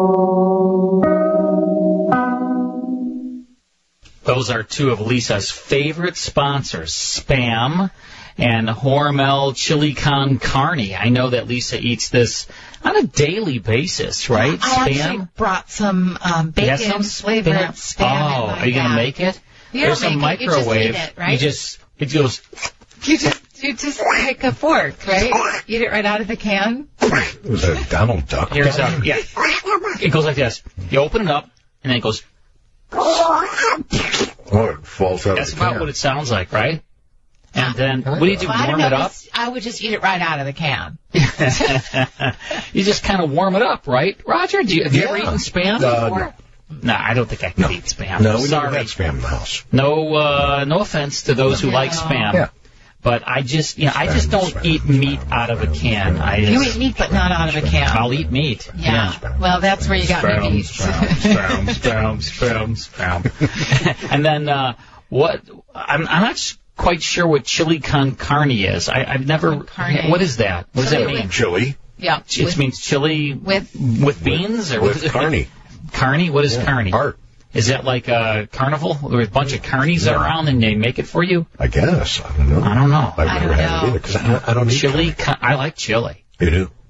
Those are two of Lisa's favorite sponsors, Spam and Hormel chili con carne. I know that Lisa eats this on a daily basis, right? I Spam? actually brought some um, bacon flavored spam. Oh, are you going to make it? You There's don't a make it, microwave. You just eat it, right? You just, it goes... You just, you just take a fork, right? Eat it right out of the can. It was a Donald Duck. Here's a, yeah. It goes like this. You open it up, and then it goes... Oh, it falls out That's of the can. about what it sounds like, right? And then, what do you do, Well, I warm don't it know, up? I would just eat it right out of the can. You just kind of warm it up, right? Roger, do you, have you Yeah. ever eaten Spam Uh, before? No, I don't think I can No. eat Spam. No, we Sorry. never had Spam in the house. No, uh, no offense to those who No. like Spam. Yeah. But I just, you know, I just don't Spam, eat Spam, meat Spam, out of a Spam, can. Spam, I You just, eat meat, but not out of a can. I'll eat meat. Yeah. Yeah. Well, that's where you got me beat. Spam, spam, spam, spam. And then, uh, what, I'm, I'm not s- quite sure what chili con carne is. I, I've never, Con carne. what is that? What does that Chili mean? with- Chili. Yeah. It with- means chili with with beans or what With is it? carne. Carne? What is Yeah, carne? heart. Is that like a carnival? There's a bunch of carnies Yeah. around and they make it for you? I guess. I don't know. I don't know. I've I never don't had know. it either because I, I don't eat Chili? Con- I like chili. You do?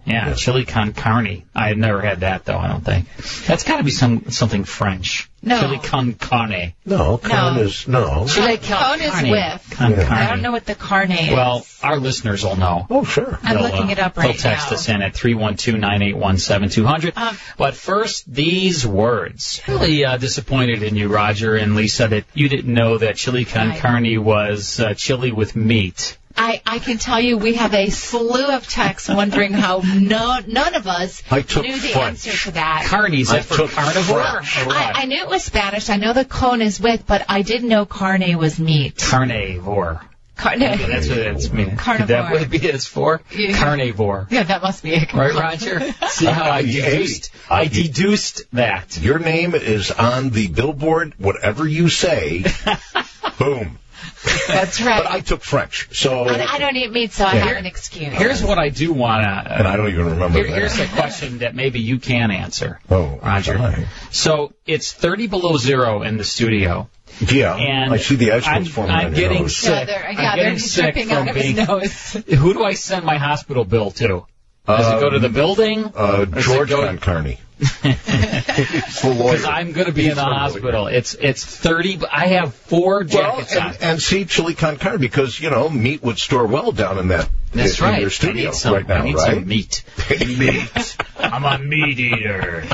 Yeah, chili con carne. I've never had that, though, I don't think. That's got to be some something French. No. Chili con carne. No, con No. is, no. Chili Cone is carne. with. Con Yeah. carne. I don't know what the carne is. Well, our listeners will know. Oh, sure. I'm They'll, looking uh, it up right They'll text now. us in at three one two, nine eight one, seven two zero zero. Um, But first, these words. Really uh, disappointed in you, Roger and Lisa, that you didn't know that chili con Right. carne was uh, chili with meat. I, I can tell you we have a slew of texts wondering how no, none of us I took knew the French. answer to that. Carne, is I that for took carnivore? French. Or what? I, I knew it was Spanish. I know the cone is with, but I didn't know carne was meat. Carnivore. Carne. That's what it's mean. Carnivore. That would be it's for? Yeah. Carnivore. Yeah, that must be it. Right, Roger? See how I deduced? I deduced that. Your name is on the billboard. Whatever you say, boom. That's right. But I took French, so... I, I don't eat meat, so I Yeah. have an excuse. Here's what I do want to... And I don't even remember Here, that. here's a question that maybe you can answer, Oh, Roger. fine. So it's thirty below zero in the studio. Yeah, And I see the ice I'm, cream's forming I'm on your getting nose. Yeah, sick. they're, I'm yeah, getting they're sick dripping from out being... of his nose. Who do I send my hospital bill to? Does it go to the building? Uh, Or does it George go- Con Carney. He's the lawyer. Because I'm going to be He's in the the lawyer. hospital. It's it's thirty. I have four Well, jackets on. and, and see chili con carne because, you know, meat would store well down in that That's in right. your I studio need some, right now, I need right? some meat. meat. I'm a meat eater.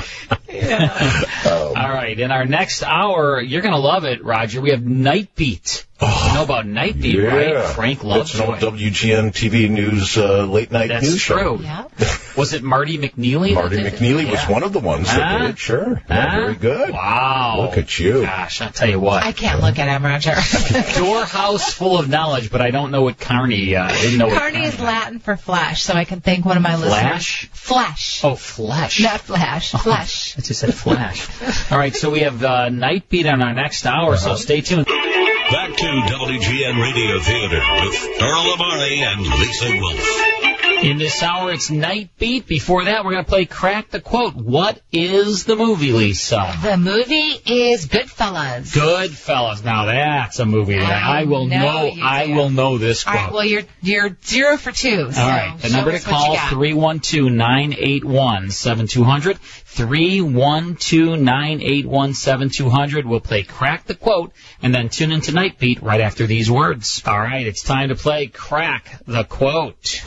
All right. In our next hour, you're going to love it, Roger. We have Night Beat. You know about Night Beat, Yeah. right? Frank That's an Lovejoy. old W G N T V News uh, late night That's news show. true. Was it Marty McNeely? Marty that did it? McNeely was Yeah. one of the ones that Huh? did it. Sure. Yeah, Huh? very good. Wow. Look at you. Gosh, I'll tell you what. I can't look at him, Roger. Doorhouse full of knowledge, but I don't know what carne. Uh, I didn't know what Carne is Latin for flesh, so I can thank one of my Flash? listeners. Flesh. Oh, flesh. Not flash. Flesh. I just said flash. All right, so we have uh, Night Beat on our next hour, so stay tuned. Back to W G N Radio Theater with Earl Amari and Lisa Wolf. In this hour, it's Night Beat. Before that, we're going to play Crack the Quote. What is the movie, Lisa? The movie is Goodfellas. Goodfellas. Now that's a movie that I, I will know know. you I do. will know this All quote. right, well, you're you're zero for two. So All right. The show number to us what you call, got. three one two, nine eight one, seven two zero zero. three one two, nine eight one, seven two zero zero. We'll play Crack the Quote, and then tune into Night Beat right after these words. All right, it's time to play Crack the Quote.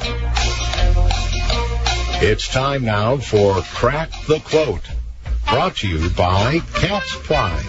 It's time now for Crack the Quote. Brought to you by Cat's Pride.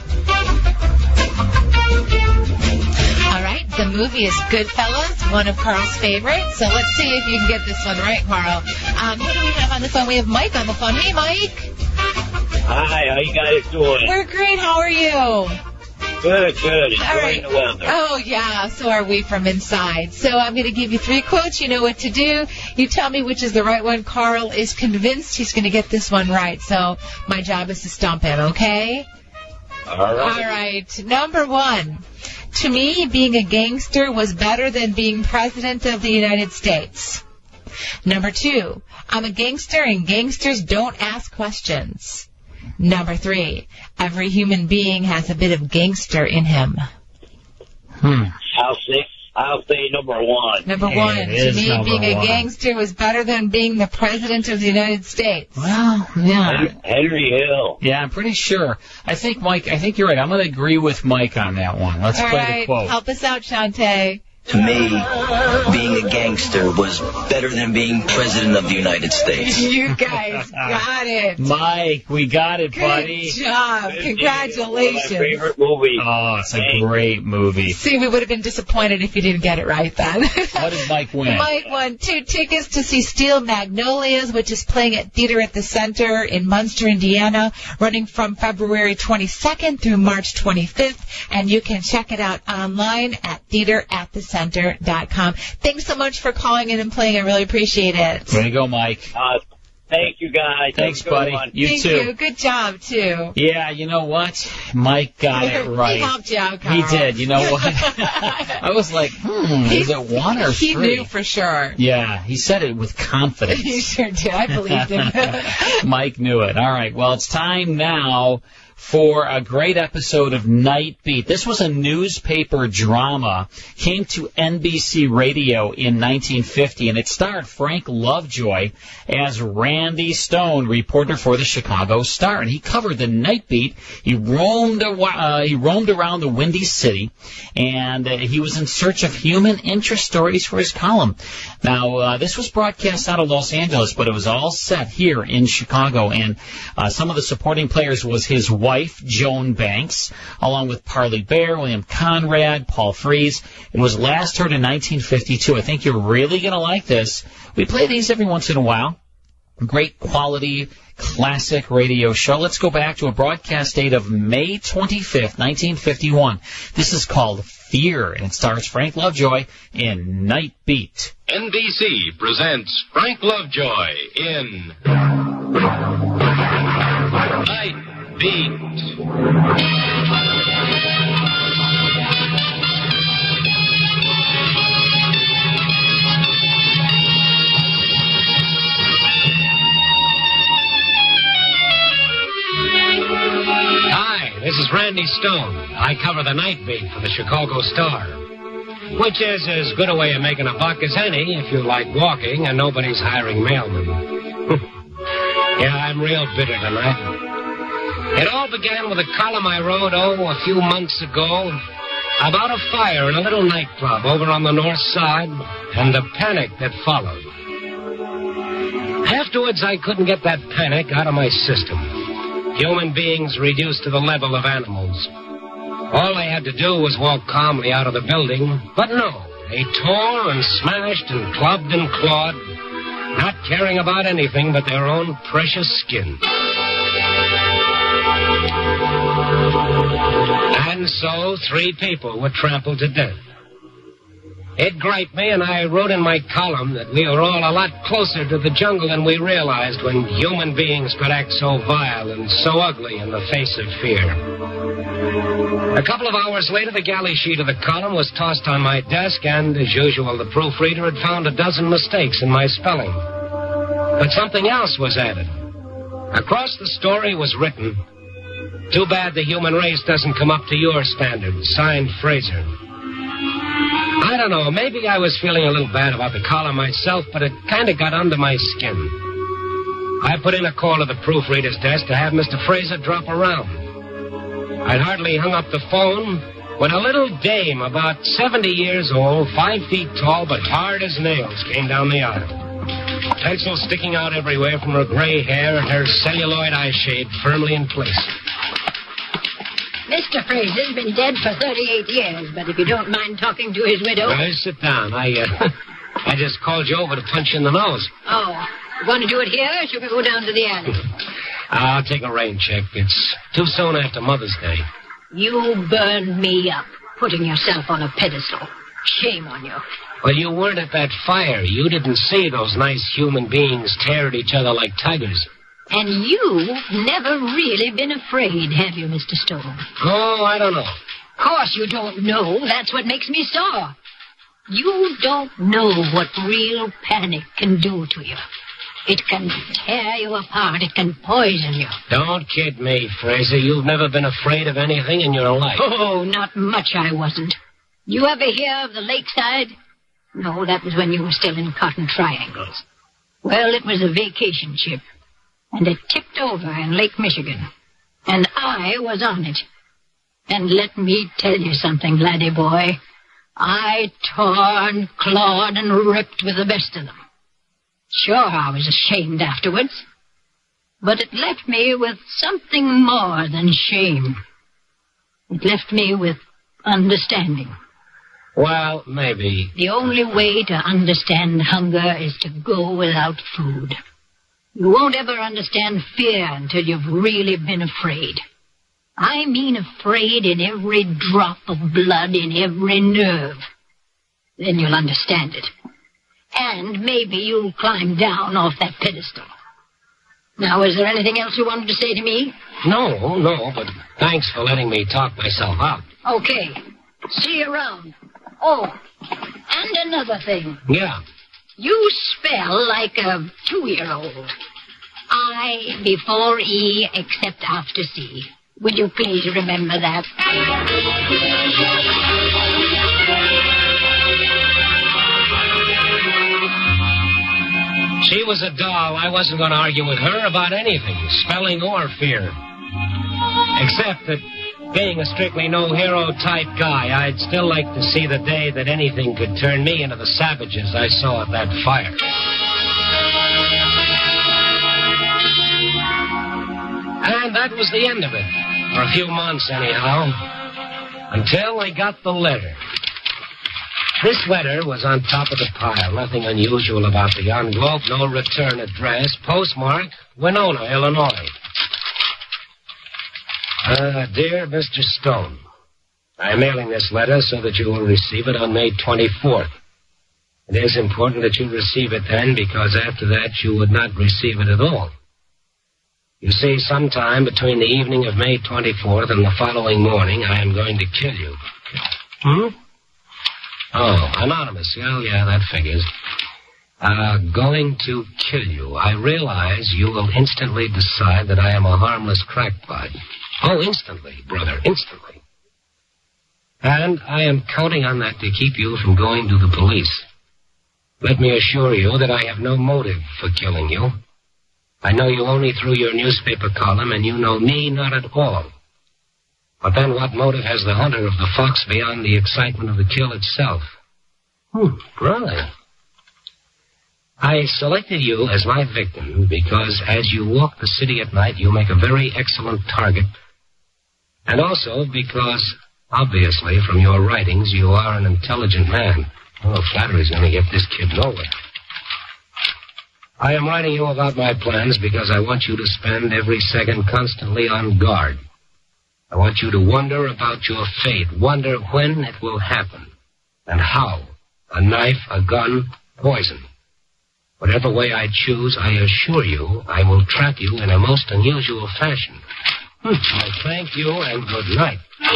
All right, the movie is Goodfellas, one of Carl's favorites. So let's see if you can get this one right, Carl. Um, who do we have on the phone? We have Mike on the phone. Hey, Mike. Hi, how you guys doing? We're great. How are you? Good, good. All right. Enjoying the weather. Oh, yeah, so are we from inside. So I'm going to give you three quotes. You know what to do. You tell me which is the right one. Carl is convinced he's going to get this one right. So my job is to stump him, okay? All right. All right. Number one. To me, being a gangster was better than being president of the United States. Number two. I'm a gangster and gangsters don't ask questions. Number three, every human being has a bit of gangster in him. Hmm. I'll say, I'll say number one. Number It one, to is me, number being a one. gangster was better than being the president of the United States. Well, yeah. Henry Hill. Yeah, I'm pretty sure. I think, Mike, I think you're right. I'm going to agree with Mike on that one. Let's All play right, the quote. help us out, Shantae. To me, being a gangster was better than being president of the United States. You guys got it. Mike, we got it, Good buddy. job. Congratulations. One of my favorite movies. Oh, it's a great movie. See, we would have been disappointed if you didn't get it right then. What did Mike win? Mike won two tickets to see Steel Magnolias, which is playing at Theater at the Center in Munster, Indiana, running from February twenty-second through March twenty-fifth, and you can check it out online at theater at the center dot com. Thanks so much for calling in and playing. I really appreciate it. Way to go, Mike. Uh, thank you, guys. Thanks, Have a good buddy. one. You Thank too. you. Good job, too. Yeah, you know what? Mike got it right. He helped you out, Carl. He did. You know what? I was like, hmm, is it one or He three? knew for sure. Yeah, he said it with confidence. He sure did. I believed him. Mike knew it. All right, well, it's time now for a great episode of Night Beat. This was a newspaper drama, came to N B C Radio in nineteen fifty, and it starred Frank Lovejoy as Randy Stone, reporter for the Chicago Star, and he covered the Night Beat. He roamed, uh, he roamed around the Windy City, and uh, he was in search of human interest stories for his column. Now, uh, this was broadcast out of Los Angeles, but it was all set here in Chicago, and uh, some of the supporting players was his wife, Joan Banks, along with Parley Bear, William Conrad, Paul Frees. It was last heard in nineteen fifty-two. I think you're really going to like this. We play these every once in a while. Great quality, classic radio show. Let's go back to a broadcast date of May twenty-fifth, nineteen fifty-one. This is called Fear, and it stars Frank Lovejoy in Night Beat. N B C presents Frank Lovejoy in Night Beat. Hi, this is Randy Stone. I cover the Night Beat for the Chicago Star, which is as good a way of making a buck as any if you like walking and nobody's hiring mailmen. Yeah, I'm real bitter tonight. It all began with a column I wrote, oh, a few months ago, about a fire in a little nightclub over on the north side and the panic that followed. Afterwards, I couldn't get that panic out of my system. Human beings reduced to the level of animals. All they had to do was walk calmly out of the building, but no, they tore and smashed and clubbed and clawed, not caring about anything but their own precious skin. And so, three people were trampled to death. It griped me, and I wrote in my column that we were all a lot closer to the jungle than we realized when human beings could act so vile and so ugly in the face of fear. A couple of hours later, the galley sheet of the column was tossed on my desk, and, as usual, the proofreader had found a dozen mistakes in my spelling. But something else was added. Across the story was written, "Too bad the human race doesn't come up to your standards. Signed, Fraser." I don't know, maybe I was feeling a little bad about the column myself, but it kind of got under my skin. I put in a call to the proofreader's desk to have Mister Fraser drop around. I'd hardly hung up the phone when a little dame, about seventy years old, five feet tall, but hard as nails, came down the aisle. Pencils sticking out everywhere from her gray hair and her celluloid eyeshade firmly in place. Mister Fraser's been dead for thirty-eight years, but if you don't mind talking to his widow... Well, sit down. I, uh, I just called you over to punch you in the nose. Oh, you want to do it here, or should we go down to the alley? I'll take a rain check. It's too soon after Mother's Day. You burned me up, putting yourself on a pedestal. Shame on you. Well, you weren't at that fire. You didn't see those nice human beings tear at each other like tigers. And you've never really been afraid, have you, Mister Stone? Oh, I don't know. Of course you don't know. That's what makes me sore. You don't know what real panic can do to you. It can tear you apart. It can poison you. Don't kid me, Fraser. You've never been afraid of anything in your life. Oh, not much I wasn't. You ever hear of the lakeside? No, that was when you were still in Cotton Triangles. Well, it was a vacation ship. And it tipped over in Lake Michigan. And I was on it. And let me tell you something, laddie boy. I tore and clawed and ripped with the best of them. Sure, I was ashamed afterwards. But it left me with something more than shame. It left me with understanding. Well, maybe. The only way to understand hunger is to go without food. You won't ever understand fear until you've really been afraid. I mean afraid in every drop of blood, in every nerve. Then you'll understand it. And maybe you'll climb down off that pedestal. Now, is there anything else you wanted to say to me? No, no, but thanks for letting me talk myself out. Okay. See you around. Oh, and another thing. Yeah. You spell like a two-year-old. I before E except after C. Will you please remember that? She was a doll. I wasn't going to argue with her about anything, spelling or fear. Except that, being a strictly no-hero type guy, I'd still like to see the day that anything could turn me into the savages I saw at that fire. And that was the end of it. For a few months, anyhow. Until I got the letter. This letter was on top of the pile. Nothing unusual about the envelope. No return address. Postmark, Winona, Illinois. Uh, dear Mister Stone, I am mailing this letter so that you will receive it on May twenty-fourth. It is important that you receive it then, because after that you would not receive it at all. You see, sometime between the evening of May twenty-fourth and the following morning, I am going to kill you. Hmm? Oh, anonymous. Well, yeah, that figures. Uh, going to kill you. I realize you will instantly decide that I am a harmless crackpot. Oh, instantly, brother, instantly. And I am counting on that to keep you from going to the police. Let me assure you that I have no motive for killing you. I know you only through your newspaper column, and you know me not at all. But then what motive has the hunter of the fox beyond the excitement of the kill itself? Hmm, brother. I selected you as my victim because as you walk the city at night, you make a very excellent target. And also because, obviously, from your writings, you are an intelligent man. Oh, flattery's going to get this kid nowhere. I am writing you about my plans because I want you to spend every second constantly on guard. I want you to wonder about your fate, wonder when it will happen, and how. A knife, a gun, poison. Whatever way I choose, I assure you, I will trap you in a most unusual fashion. Hmm. I thank you and good night.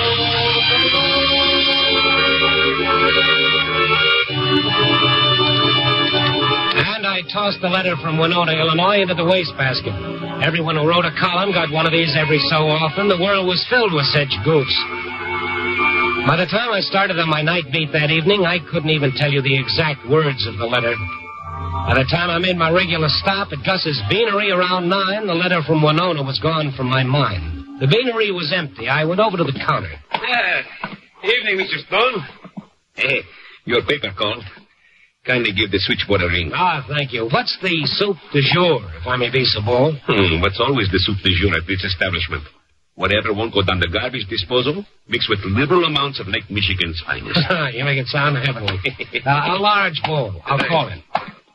And I tossed the letter from Winona, Illinois, into the wastebasket. Everyone who wrote a column got one of these every so often. The world was filled with such goofs. By the time I started on my night beat that evening, I couldn't even tell you the exact words of the letter. By the time I made my regular stop at Gus's beanery around nine, the letter from Winona was gone from my mind. The beanery was empty. I went over to the counter. Ah, evening, Mister Stone. Hey, your paper called. Kindly give the switchboard a ring. Ah, thank you. What's the soup du jour, if I may be so bold? Hmm, what's always the soup du jour at this establishment? Whatever won't go down the garbage disposal, mixed with liberal amounts of Lake Michigan's finest. You make it sound heavenly. uh, a large bowl. I'll call it.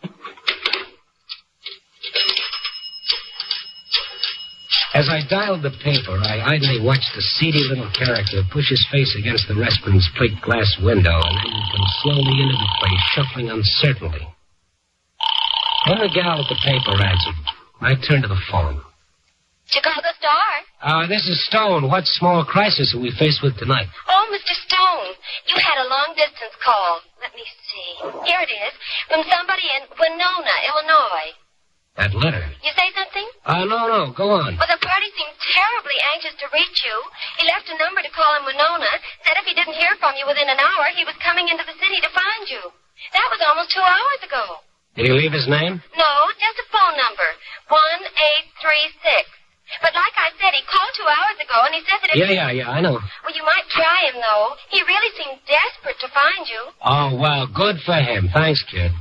As I dialed the paper, I idly watched the seedy little character push his face against the restaurant's plate glass window and then come slowly into the place, shuffling uncertainly. When the gal at the paper answered, I turned to the phone. Chicago Star? Uh, this is Stone. What small crisis are we faced with tonight? Oh, Mister Stone, you had a long-distance call. Let me see. Here it is, from somebody in Winona, Illinois. That letter? You say something? Uh, no, no, go on. Well, the party seemed terribly anxious to reach you. He left a number to call in Winona, said if he didn't hear from you within an hour, he was coming into the city to find you. That was almost two hours ago. Did he leave his name? No, just a phone number, one eight three six. But like I said, he called two hours ago, and he said that if... Yeah, yeah, yeah, I know. Well, you might try him, though. He really seemed desperate to find you. Oh, well, good for him. Thanks, kid.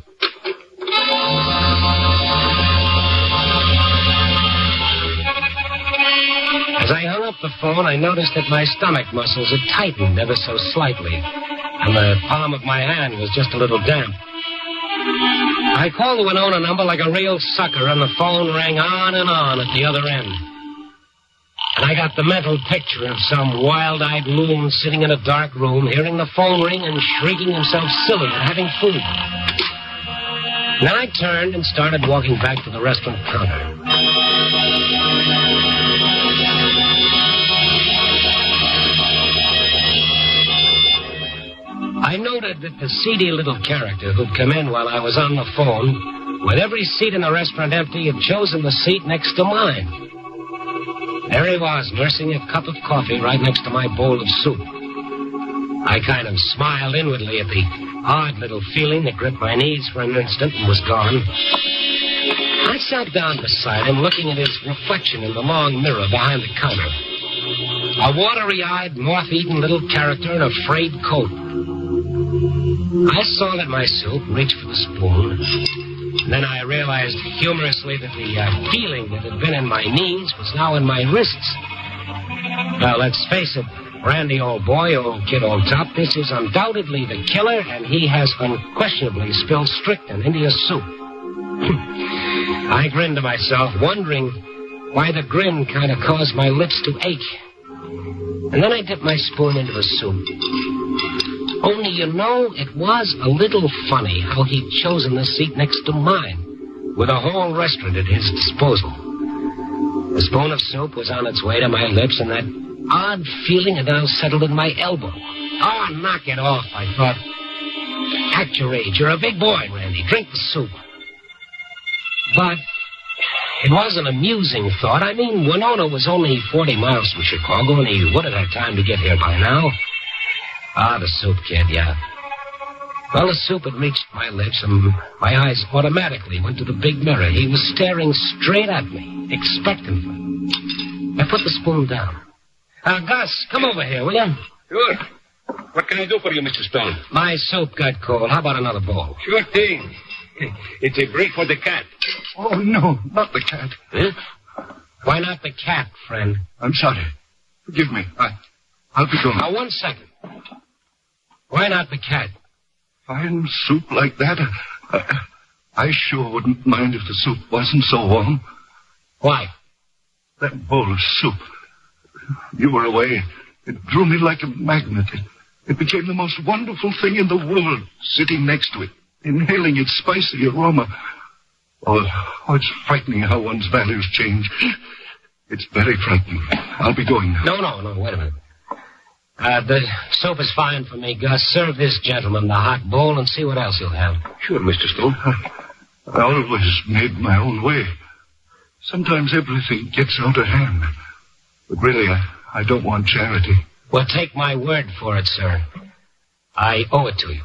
As I hung up the phone, I noticed that my stomach muscles had tightened ever so slightly, and the palm of my hand was just a little damp. I called the Winona number like a real sucker, and the phone rang on and on at the other end. And I got the mental picture of some wild-eyed loon sitting in a dark room, hearing the phone ring and shrieking himself silly at having food. Then I turned and started walking back to the restaurant counter. I noted that the seedy little character who'd come in while I was on the phone, with every seat in the restaurant empty, had chosen the seat next to mine. There he was, nursing a cup of coffee right next to my bowl of soup. I kind of smiled inwardly at the odd little feeling that gripped my knees for an instant and was gone. I sat down beside him, looking at his reflection in the long mirror behind the counter. A watery-eyed, moth-eaten little character in a frayed coat. I salted my soup, reached for the spoon. And then I realized humorously that the uh, feeling that had been in my knees was now in my wrists. Now, let's face it, Randy, old boy, old kid, old top, this is undoubtedly the killer, and he has unquestionably spilled strychnine into your soup. I grinned to myself, wondering why the grin kind of caused my lips to ache. And then I dipped my spoon into the soup. Only, you know, it was a little funny how he'd chosen the seat next to mine, with a whole restaurant at his disposal. The spoon of soup was on its way to my lips, and that odd feeling had now settled in my elbow. Oh, knock it off, I thought. Act your age. You're a big boy, Randy. Drink the soup. But it was an amusing thought. I mean, Winona was only forty miles from Chicago, and he would have had time to get here by now. Ah, the soup kid, yeah. Well, the soup had reached my lips, and my eyes automatically went to the big mirror. He was staring straight at me, expectantly. I put the spoon down. Uh, Gus, come over here, will you? Sure. What can I do for you, Mister Stone? My soup got cold. How about another bowl? Sure thing. It's a break for the cat. Oh, no, not the cat. Huh? Why not the cat, friend? I'm sorry. Forgive me. I, I'll be going. Now, one second. Why not the cat? Fine soup like that? I, I sure wouldn't mind if the soup wasn't so warm. Why? That bowl of soup. You were away. It drew me like a magnet. It, it became the most wonderful thing in the world, sitting next to it, inhaling its spicy aroma. Oh, oh, it's frightening how one's values change. It's very frightening. I'll be going now. No, no, no, wait a minute. Uh, the soup is fine for me, Gus. Serve this gentleman the hot bowl and see what else he'll have. Sure, Mister Stone. I, I always made my own way. Sometimes everything gets out of hand. But really, I, I don't want charity. Well, take my word for it, sir. I owe it to you.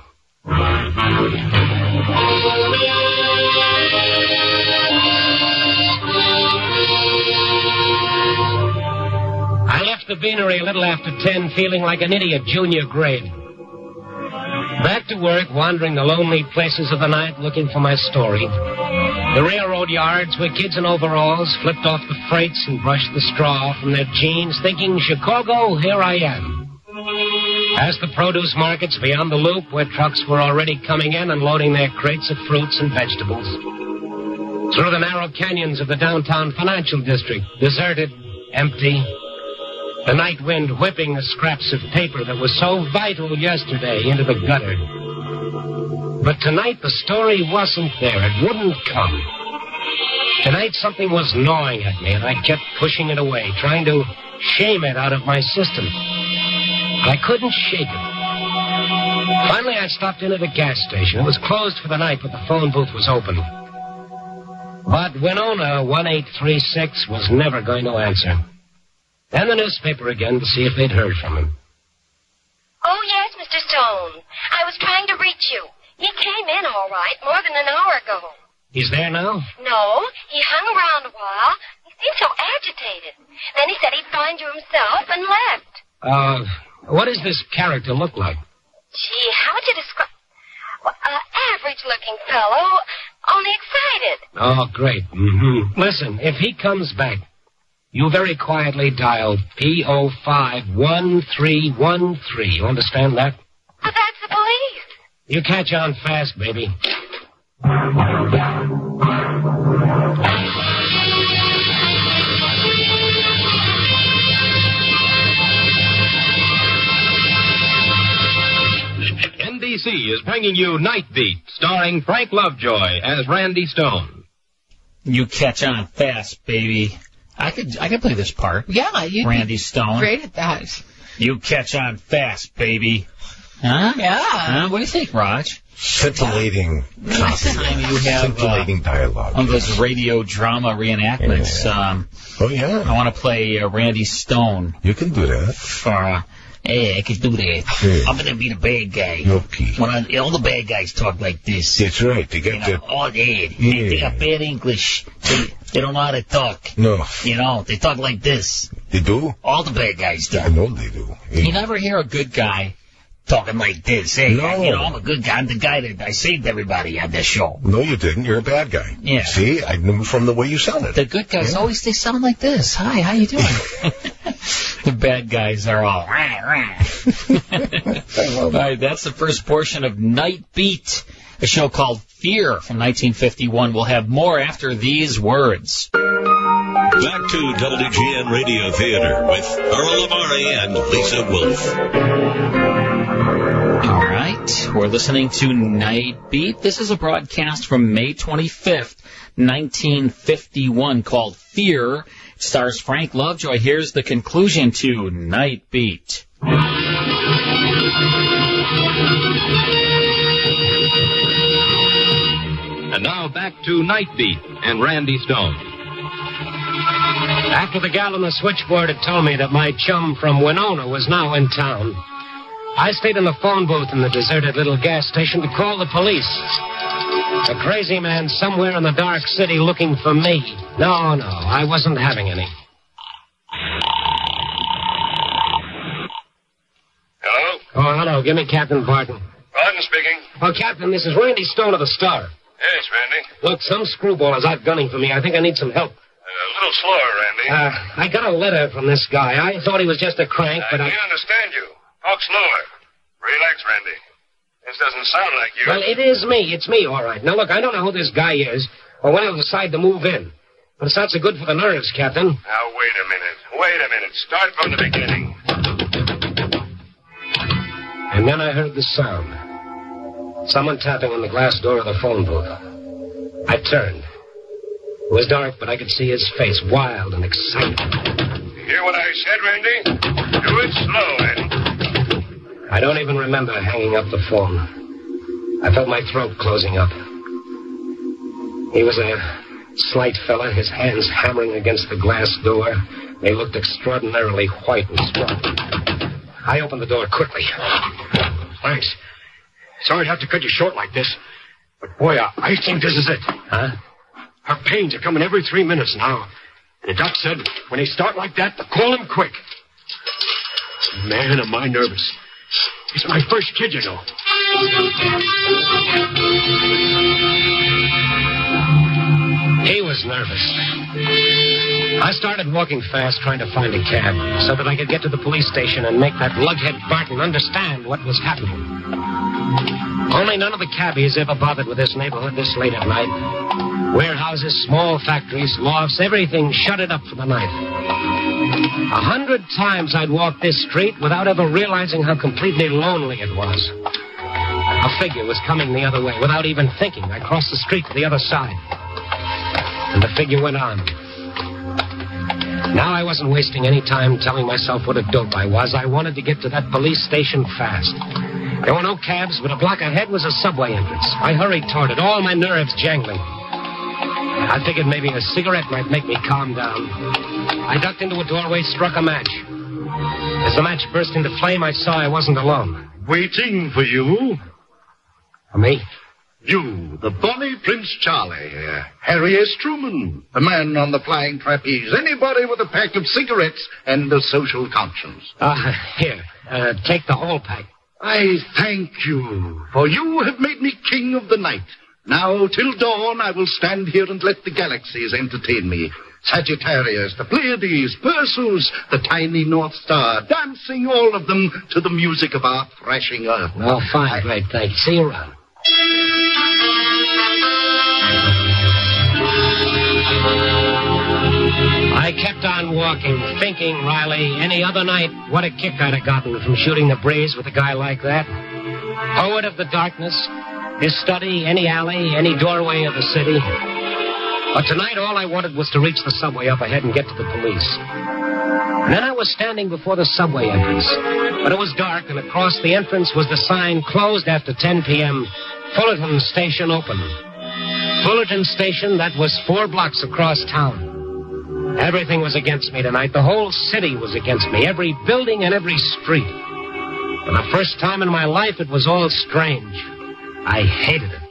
I left the beanery a little after ten, feeling like an idiot junior grade. Back to work, wandering the lonely places of the night, looking for my story. The railroad yards where kids in overalls flipped off the freights and brushed the straw from their jeans, thinking, Chicago, here I am. Past the produce markets beyond the loop, where trucks were already coming in and loading their crates of fruits and vegetables. Through the narrow canyons of the downtown financial district, deserted, empty. The night wind whipping the scraps of paper that was so vital yesterday into the gutter. But tonight the story wasn't there. It wouldn't come. Tonight something was gnawing at me, and I kept pushing it away, trying to shame it out of my system. I couldn't shake it. Finally, I stopped in at a gas station. It was closed for the night, but the phone booth was open. But Winona one eight three six was never going to answer. And the newspaper again to see if they'd heard from him. Oh, yes, Mister Stone. I was trying to reach you. He came in all right more than an hour ago. He's there now? No, he hung around a while. He seemed so agitated. Then he said he'd find you himself and left. Uh, what does this character look like? Gee, how would you describe... Well, uh, average-looking fellow, only excited. Oh, great. Mm-hmm. Listen, if he comes back, you very quietly dial P O five one three one three. You understand that? But that's the police. You catch on fast, baby. N B C is bringing you Night Beat, starring Frank Lovejoy as Randy Stone. You catch on fast, baby. I could I could play this part. Yeah, you Randy Stone. Great at that. You catch on fast, baby. Huh? Yeah. Huh? What do you think, Raj? Scintillating Next time you have Scintillating uh, dialogue. one of those radio drama reenactments. Yeah. Um, oh, yeah. I want to play uh, Randy Stone. You can do that. For, uh, hey, I can do that. Yeah. I'm going to be the bad guy. Okay. When I, all the bad guys talk like this. That's right. They got You know, that. all that. Yeah. They, they got bad English. They, they don't know how to talk. No. You know, they talk like this. They do? All the bad guys do. I know they do. You never hear a good guy talking like this. Hey, No. I, you know, I'm a good guy. I'm the guy that I saved everybody on this show. No, you didn't. You're a bad guy. Yeah. See, I knew from the way you sounded. The good guys Yeah. always, they sound like this. Hi, how you doing? The bad guys are all, rah, rah. All right, that's the first portion of Night Beat, a show called Fear from nineteen fifty-one. We'll have more after these words. Back to W G N Radio Theater with Earl Amari and Lisa Wolf. All right, we're listening to Night Beat. This is a broadcast from May twenty-fifth, nineteen fifty-one, called Fear. It stars Frank Lovejoy. Here's the conclusion to Night Beat. And now back to Night Beat and Randy Stone. After the gal on the switchboard had told me that my chum from Winona was now in town, I stayed in the phone booth in the deserted little gas station to call the police. A crazy man somewhere in the dark city looking for me. No, no, I wasn't having any. Hello? Oh, hello. Give me Captain Barton. Barton speaking. Oh, Captain, this is Randy Stone of the Star. Yes, Randy. Look, some screwball is out gunning for me. I think I need some help. A little slower, Randy. Uh, I got a letter from this guy. I thought he was just a crank, but I I... can't understand you. Talk slower. Relax, Randy. This doesn't sound like you. Well, it is me. It's me, all right. Now, look, I don't know who this guy is or when he'll decide to move in. But it's not so good for the nerves, Captain. Now, wait a minute. Wait a minute. Start from the beginning. And then I heard the sound. Someone tapping on the glass door of the phone booth. I turned. It was dark, but I could see his face, wild and excited. You hear what I said, Randy? Do it slow, Eddie. I don't even remember hanging up the phone. I felt my throat closing up. He was a slight fella, his hands hammering against the glass door. They looked extraordinarily white and strong. I opened the door quickly. Thanks. Sorry to have to cut you short like this. But, boy, I, I think this is it. Huh? Her pains are coming every three minutes now. And the doc said when they start like that, to call him quick. Man, am I nervous. It's my first kid, you know. He was nervous. I started walking fast, trying to find a cab, so that I could get to the police station and make that lughead Barton understand what was happening. Only none of the cabbies ever bothered with this neighborhood this late at night. Warehouses, small factories, lofts, everything shuttered up for the night. A hundred times I'd walked this street without ever realizing how completely lonely it was. A figure was coming the other way. Without even thinking, I crossed the street to the other side. And the figure went on. Now I wasn't wasting any time telling myself what a dope I was. I wanted to get to that police station fast. There were no cabs, but a block ahead was a subway entrance. I hurried toward it, all my nerves jangling. I figured maybe a cigarette might make me calm down. I ducked into a doorway, struck a match. As the match burst into flame, I saw I wasn't alone. Waiting for you. For me? You, the bonny Prince Charlie. Uh, Harry S. Truman, the man on the flying trapeze. Anybody with a pack of cigarettes and a social conscience. Ah, uh, here. Uh, take the whole pack. I thank you, for you have made me king of the night. Now, till dawn, I will stand here and let the galaxies entertain me. Sagittarius, the Pleiades, Perseus, the tiny North Star, dancing all of them to the music of our thrashing earth. Oh, fine, I... great, thanks. See you around. I kept on walking, thinking, Riley, any other night, what a kick I'd have gotten from shooting the breeze with a guy like that. Poet of the darkness, his study, any alley, any doorway of the city. But tonight, all I wanted was to reach the subway up ahead and get to the police. And then I was standing before the subway entrance. But it was dark, and across the entrance was the sign, closed after ten p.m., Fullerton Station open. Fullerton Station, that was four blocks across town. Everything was against me tonight. The whole city was against me. Every building and every street. For the first time in my life, it was all strange. I hated it.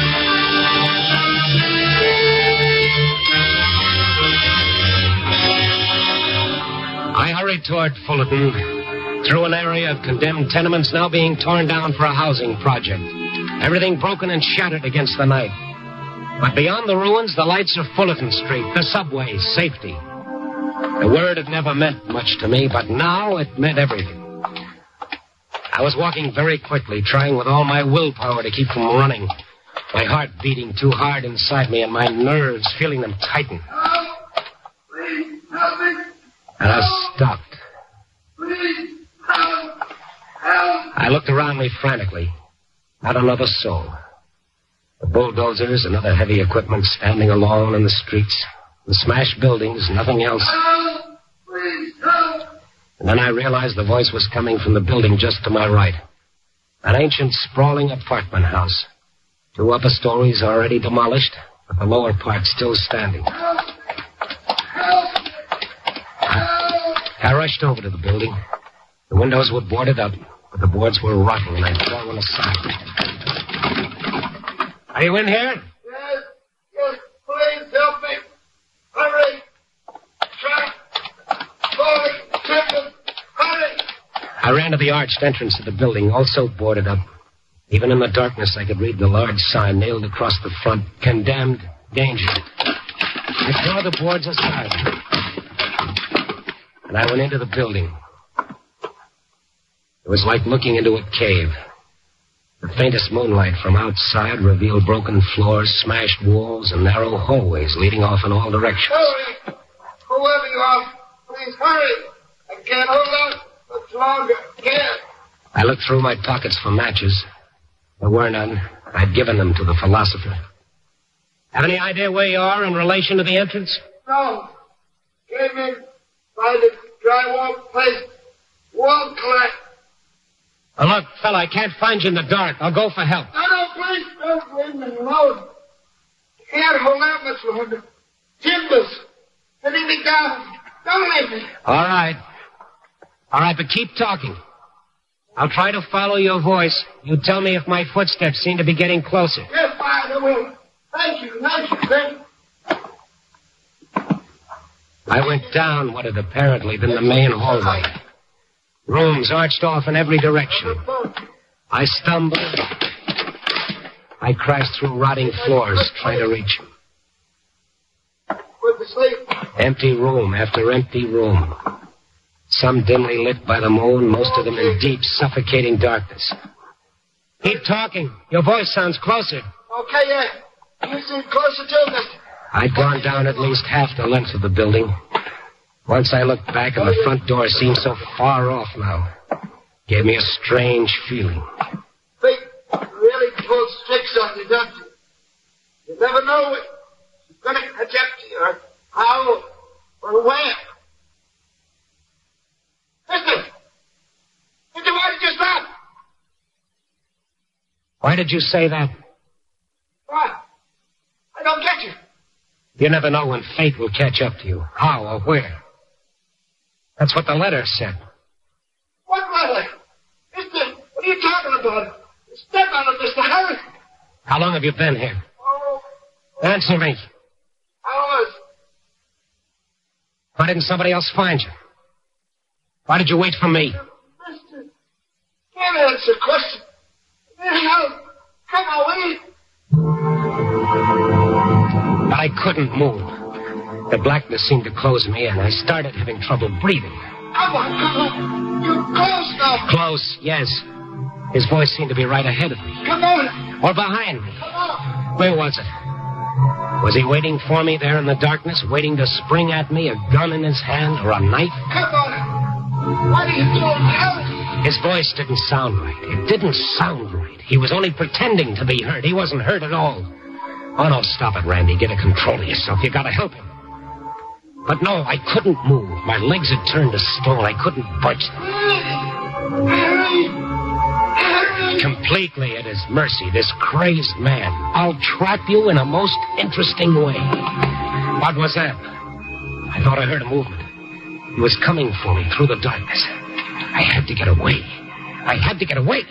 I hurried toward Fullerton, through an area of condemned tenements now being torn down for a housing project. Everything broken and shattered against the night. But beyond the ruins, the lights of Fullerton Street, the subway, safety. The word had never meant much to me, but now it meant everything. I was walking very quickly, trying with all my willpower to keep from running. My heart beating too hard inside me and my nerves feeling them tighten. Help! Please, help me! And I stopped. Please, help! Help! I looked around me frantically. Not another soul. The bulldozers and other heavy equipment standing alone in the streets. The smashed buildings, nothing else. Help! Please, help! And then I realized the voice was coming from the building just to my right. An ancient, sprawling apartment house. Two upper stories already demolished, but the lower part still standing. Help! Help! I, I rushed over to the building. The windows were boarded up, but the boards were rotten, and I'd thrown one aside. Are you in here? Yes, yes, please help me. Hurry! Trap! Boy, Tempest, hurry! I ran to the arched entrance of the building, also boarded up. Even in the darkness, I could read the large sign nailed across the front, Condemned, Danger. I tore the boards aside. And I went into the building. It was like looking into a cave. The faintest moonlight from outside revealed broken floors, smashed walls, and narrow hallways leading off in all directions. Hurry! Whoever you are, please hurry! I can't hold on much longer. Can't. I looked through my pockets for matches. There were none. I'd given them to the philosopher. Have any idea where you are in relation to the entrance? No. Came in by the drywall place. Wall collapsed. Oh, look, fella, I can't find you in the dark. I'll go for help. No, no, please don't leave me alone. Can't hold out much longer. Timbers hitting me down. Don't leave me. All right. All right, but keep talking. I'll try to follow your voice. You tell me if my footsteps seem to be getting closer. Yes, fine, I will. Thank you, thank you, thank you. I went down what had apparently been the main hallway. Rooms arched off in every direction. I stumbled. I crashed through rotting floors trying to reach. Went to sleep. Empty room after empty room. Some dimly lit by the moon, most of them in deep, suffocating darkness. Keep talking. Your voice sounds closer. Okay, yeah. You seem closer to me. I'd gone down at least half the length of the building. Once I looked back and the front door seemed so far off now. Gave me a strange feeling. Think really pulls tricks on you, don't you? You never know what she's going to catch up to you, or how, or where. Mister! Mister, why did you stop? Why did you say that? Why? I don't get you. You never know when fate will catch up to you. How or where. That's what the letter said. What letter? Mister, what are you talking about? Step on it, Mister Harris. How long have you been here? Oh, Answer me. hours. Why didn't somebody else find you? Why did you wait for me? Mister, can't answer questions. Help. Come on, will you? But I couldn't move. The blackness seemed to close me, and I started having trouble breathing. Come on, come on. You're close now. Close, yes. His voice seemed to be right ahead of me. Come on. Or behind me. Come on. Where was it? Was he waiting for me there in the darkness, waiting to spring at me, a gun in his hand or a knife? Come on. What are you doing now? His voice didn't sound right. It didn't sound right. He was only pretending to be hurt. He wasn't hurt at all. Oh, no, stop it, Randy. Get a control of yourself. You gotta help him. But no, I couldn't move. My legs had turned to stone. I couldn't budge them. Harry! Harry! completely at his mercy, this crazed man. I'll trap you in a most interesting way. What was that? I thought I heard a movement. He was coming for me through the darkness. I had to get away. I had to get away.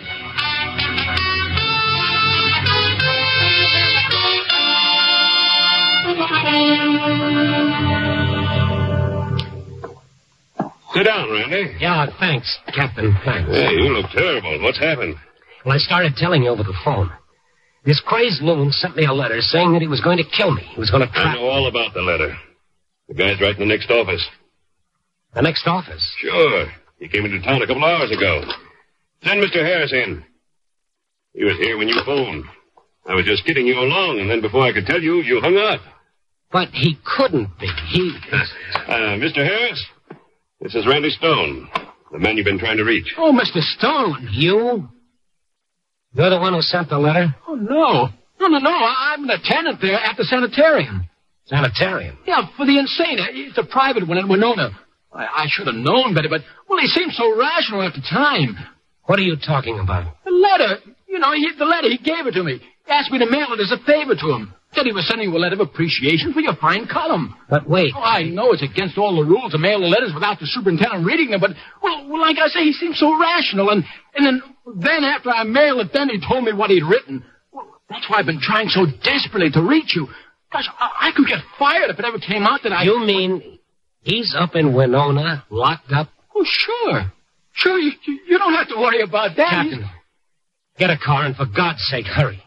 Sit down, Randy. Yeah, thanks, Captain, thanks. Hey, you look terrible. What's happened? Well, I started telling you over the phone. This crazed loon sent me a letter saying that he was going to kill me. He was going to trap I know all about the letter. The guy's right in the next office. The next office? Sure. He came into town a couple hours ago. Send Mister Harris in. He was here when you phoned. I was just kidding you along, and then before I could tell you, you hung up. But he couldn't be. He... uh, Mister Harris, this is Randy Stone, the man you've been trying to reach. Oh, Mister Stone. You? You're the one who sent the letter? Oh, no. No, no, no. I- I'm the tenant there at the sanitarium. Sanitarium? Yeah, for the insane. It's a private one in Winona. I, I should have known better, but, well, he seemed so rational at the time. What are you talking about? The letter. You know, he, the letter, he gave it to me. He asked me to mail it as a favor to him. Said he was sending you a letter of appreciation for your fine column. But wait. Oh, I know it's against all the rules to mail the letters without the superintendent reading them, but, well, well like I say, he seemed so rational, and, and then, then after I mailed it, then he told me what he'd written. Well, that's why I've been trying so desperately to reach you. Gosh, I, I could get fired if it ever came out that I... You mean he's up in Winona, locked up? Oh, sure. Sure, you, you, you don't have to worry about that. Captain, get a car and for God's sake, hurry.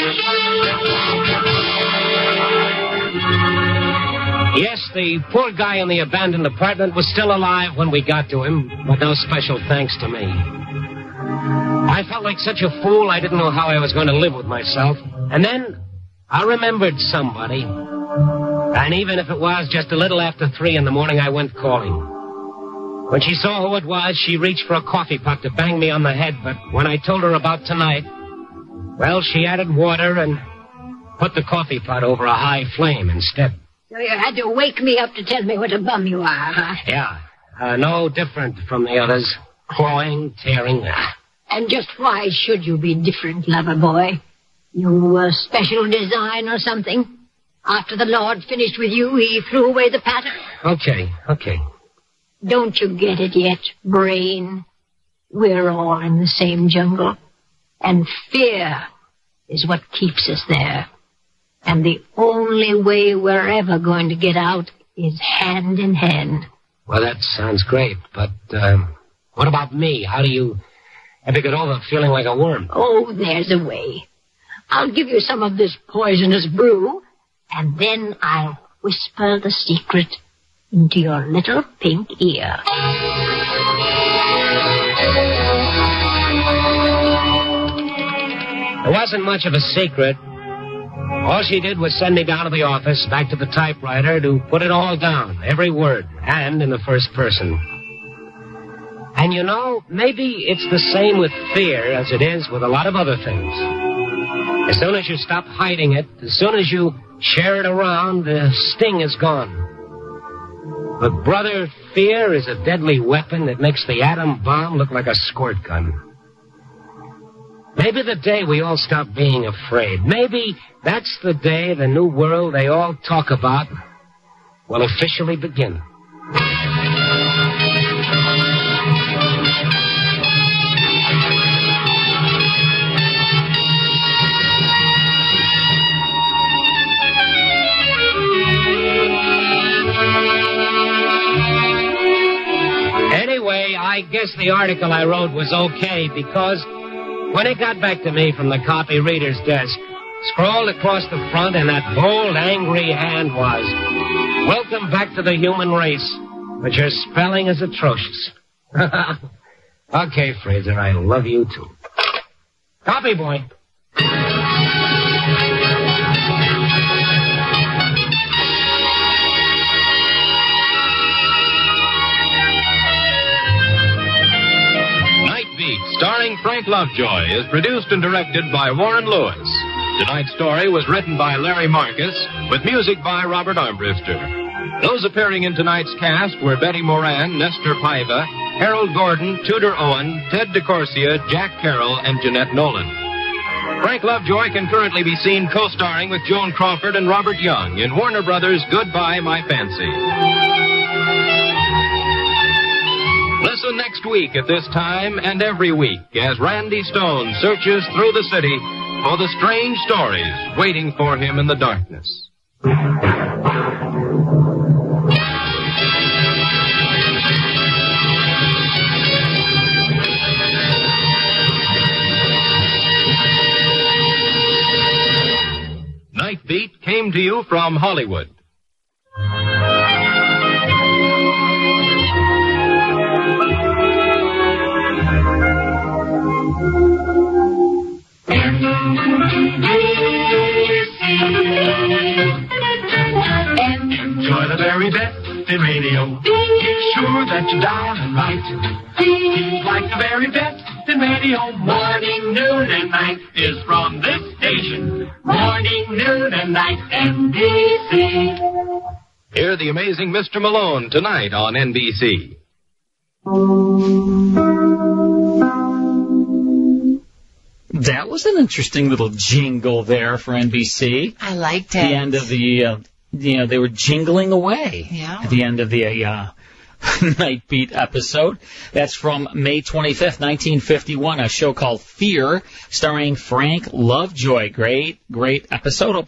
Yes, the poor guy in the abandoned apartment was still alive when we got to him, but no special thanks to me. I felt like such a fool, I didn't know how I was going to live with myself. And then I remembered somebody. And even if it was just a little after three in the morning, I went calling. When she saw who it was, she reached for a coffee pot to bang me on the head, but when I told her about tonight, well, she added water and put the coffee pot over a high flame instead. So you had to wake me up to tell me what a bum you are, huh? Yeah, uh, no different from the others. Clawing, tearing. Ah. And just why should you be different, lover boy? You a special design or something? After the Lord finished with you, he threw away the pattern? Okay, okay. Don't you get it yet, brain? We're all in the same jungle. And fear is what keeps us there. And the only way we're ever going to get out is hand in hand. Well, that sounds great, but um, what about me? How do you ever get over feeling like a worm? Oh, there's a way. I'll give you some of this poisonous brew, and then I'll whisper the secret into your little pink ear. It wasn't much of a secret. All she did was send me down to the office, back to the typewriter, to put it all down, every word, and in the first person. And you know, maybe it's the same with fear as it is with a lot of other things. As soon as you stop hiding it, as soon as you share it around, the sting is gone. But, brother, fear is a deadly weapon that makes the atom bomb look like a squirt gun. Maybe the day we all stop being afraid, maybe that's the day the new world they all talk about will officially begin. Anyway, I guess the article I wrote was okay because when it got back to me from the copy reader's desk, scrawled across the front in that bold, angry hand was, "Welcome back to the human race, but your spelling is atrocious." Okay, Fraser, I love you too. Copy, boy. Starring Frank Lovejoy, is produced and directed by Warren Lewis. Tonight's story was written by Larry Marcus, with music by Robert Armbruster. Those appearing in tonight's cast were Betty Moran, Nestor Paiva, Harold Gordon, Tudor Owen, Ted DeCorsia, Jack Carroll, and Jeanette Nolan. Frank Lovejoy can currently be seen co-starring with Joan Crawford and Robert Young in Warner Brothers' Goodbye, My Fancy. Listen next week at this time and every week as Randy Stone searches through the city for the strange stories waiting for him in the darkness. Night Beat came to you from Hollywood. Enjoy the very best in radio. Make sure that you're dialing right. Seems like the very best in radio. Morning, noon, and night is from this station. Morning, noon, and night, N B C. Hear the amazing Mister Malone tonight on N B C. That was an interesting little jingle there for N B C. I liked it. The end of the, uh, you know, they were jingling away. Yeah. At the end of the uh, Night Beat episode. That's from May twenty-fifth, nineteen fifty-one, a show called Fear, starring Frank Lovejoy. Great, great episode.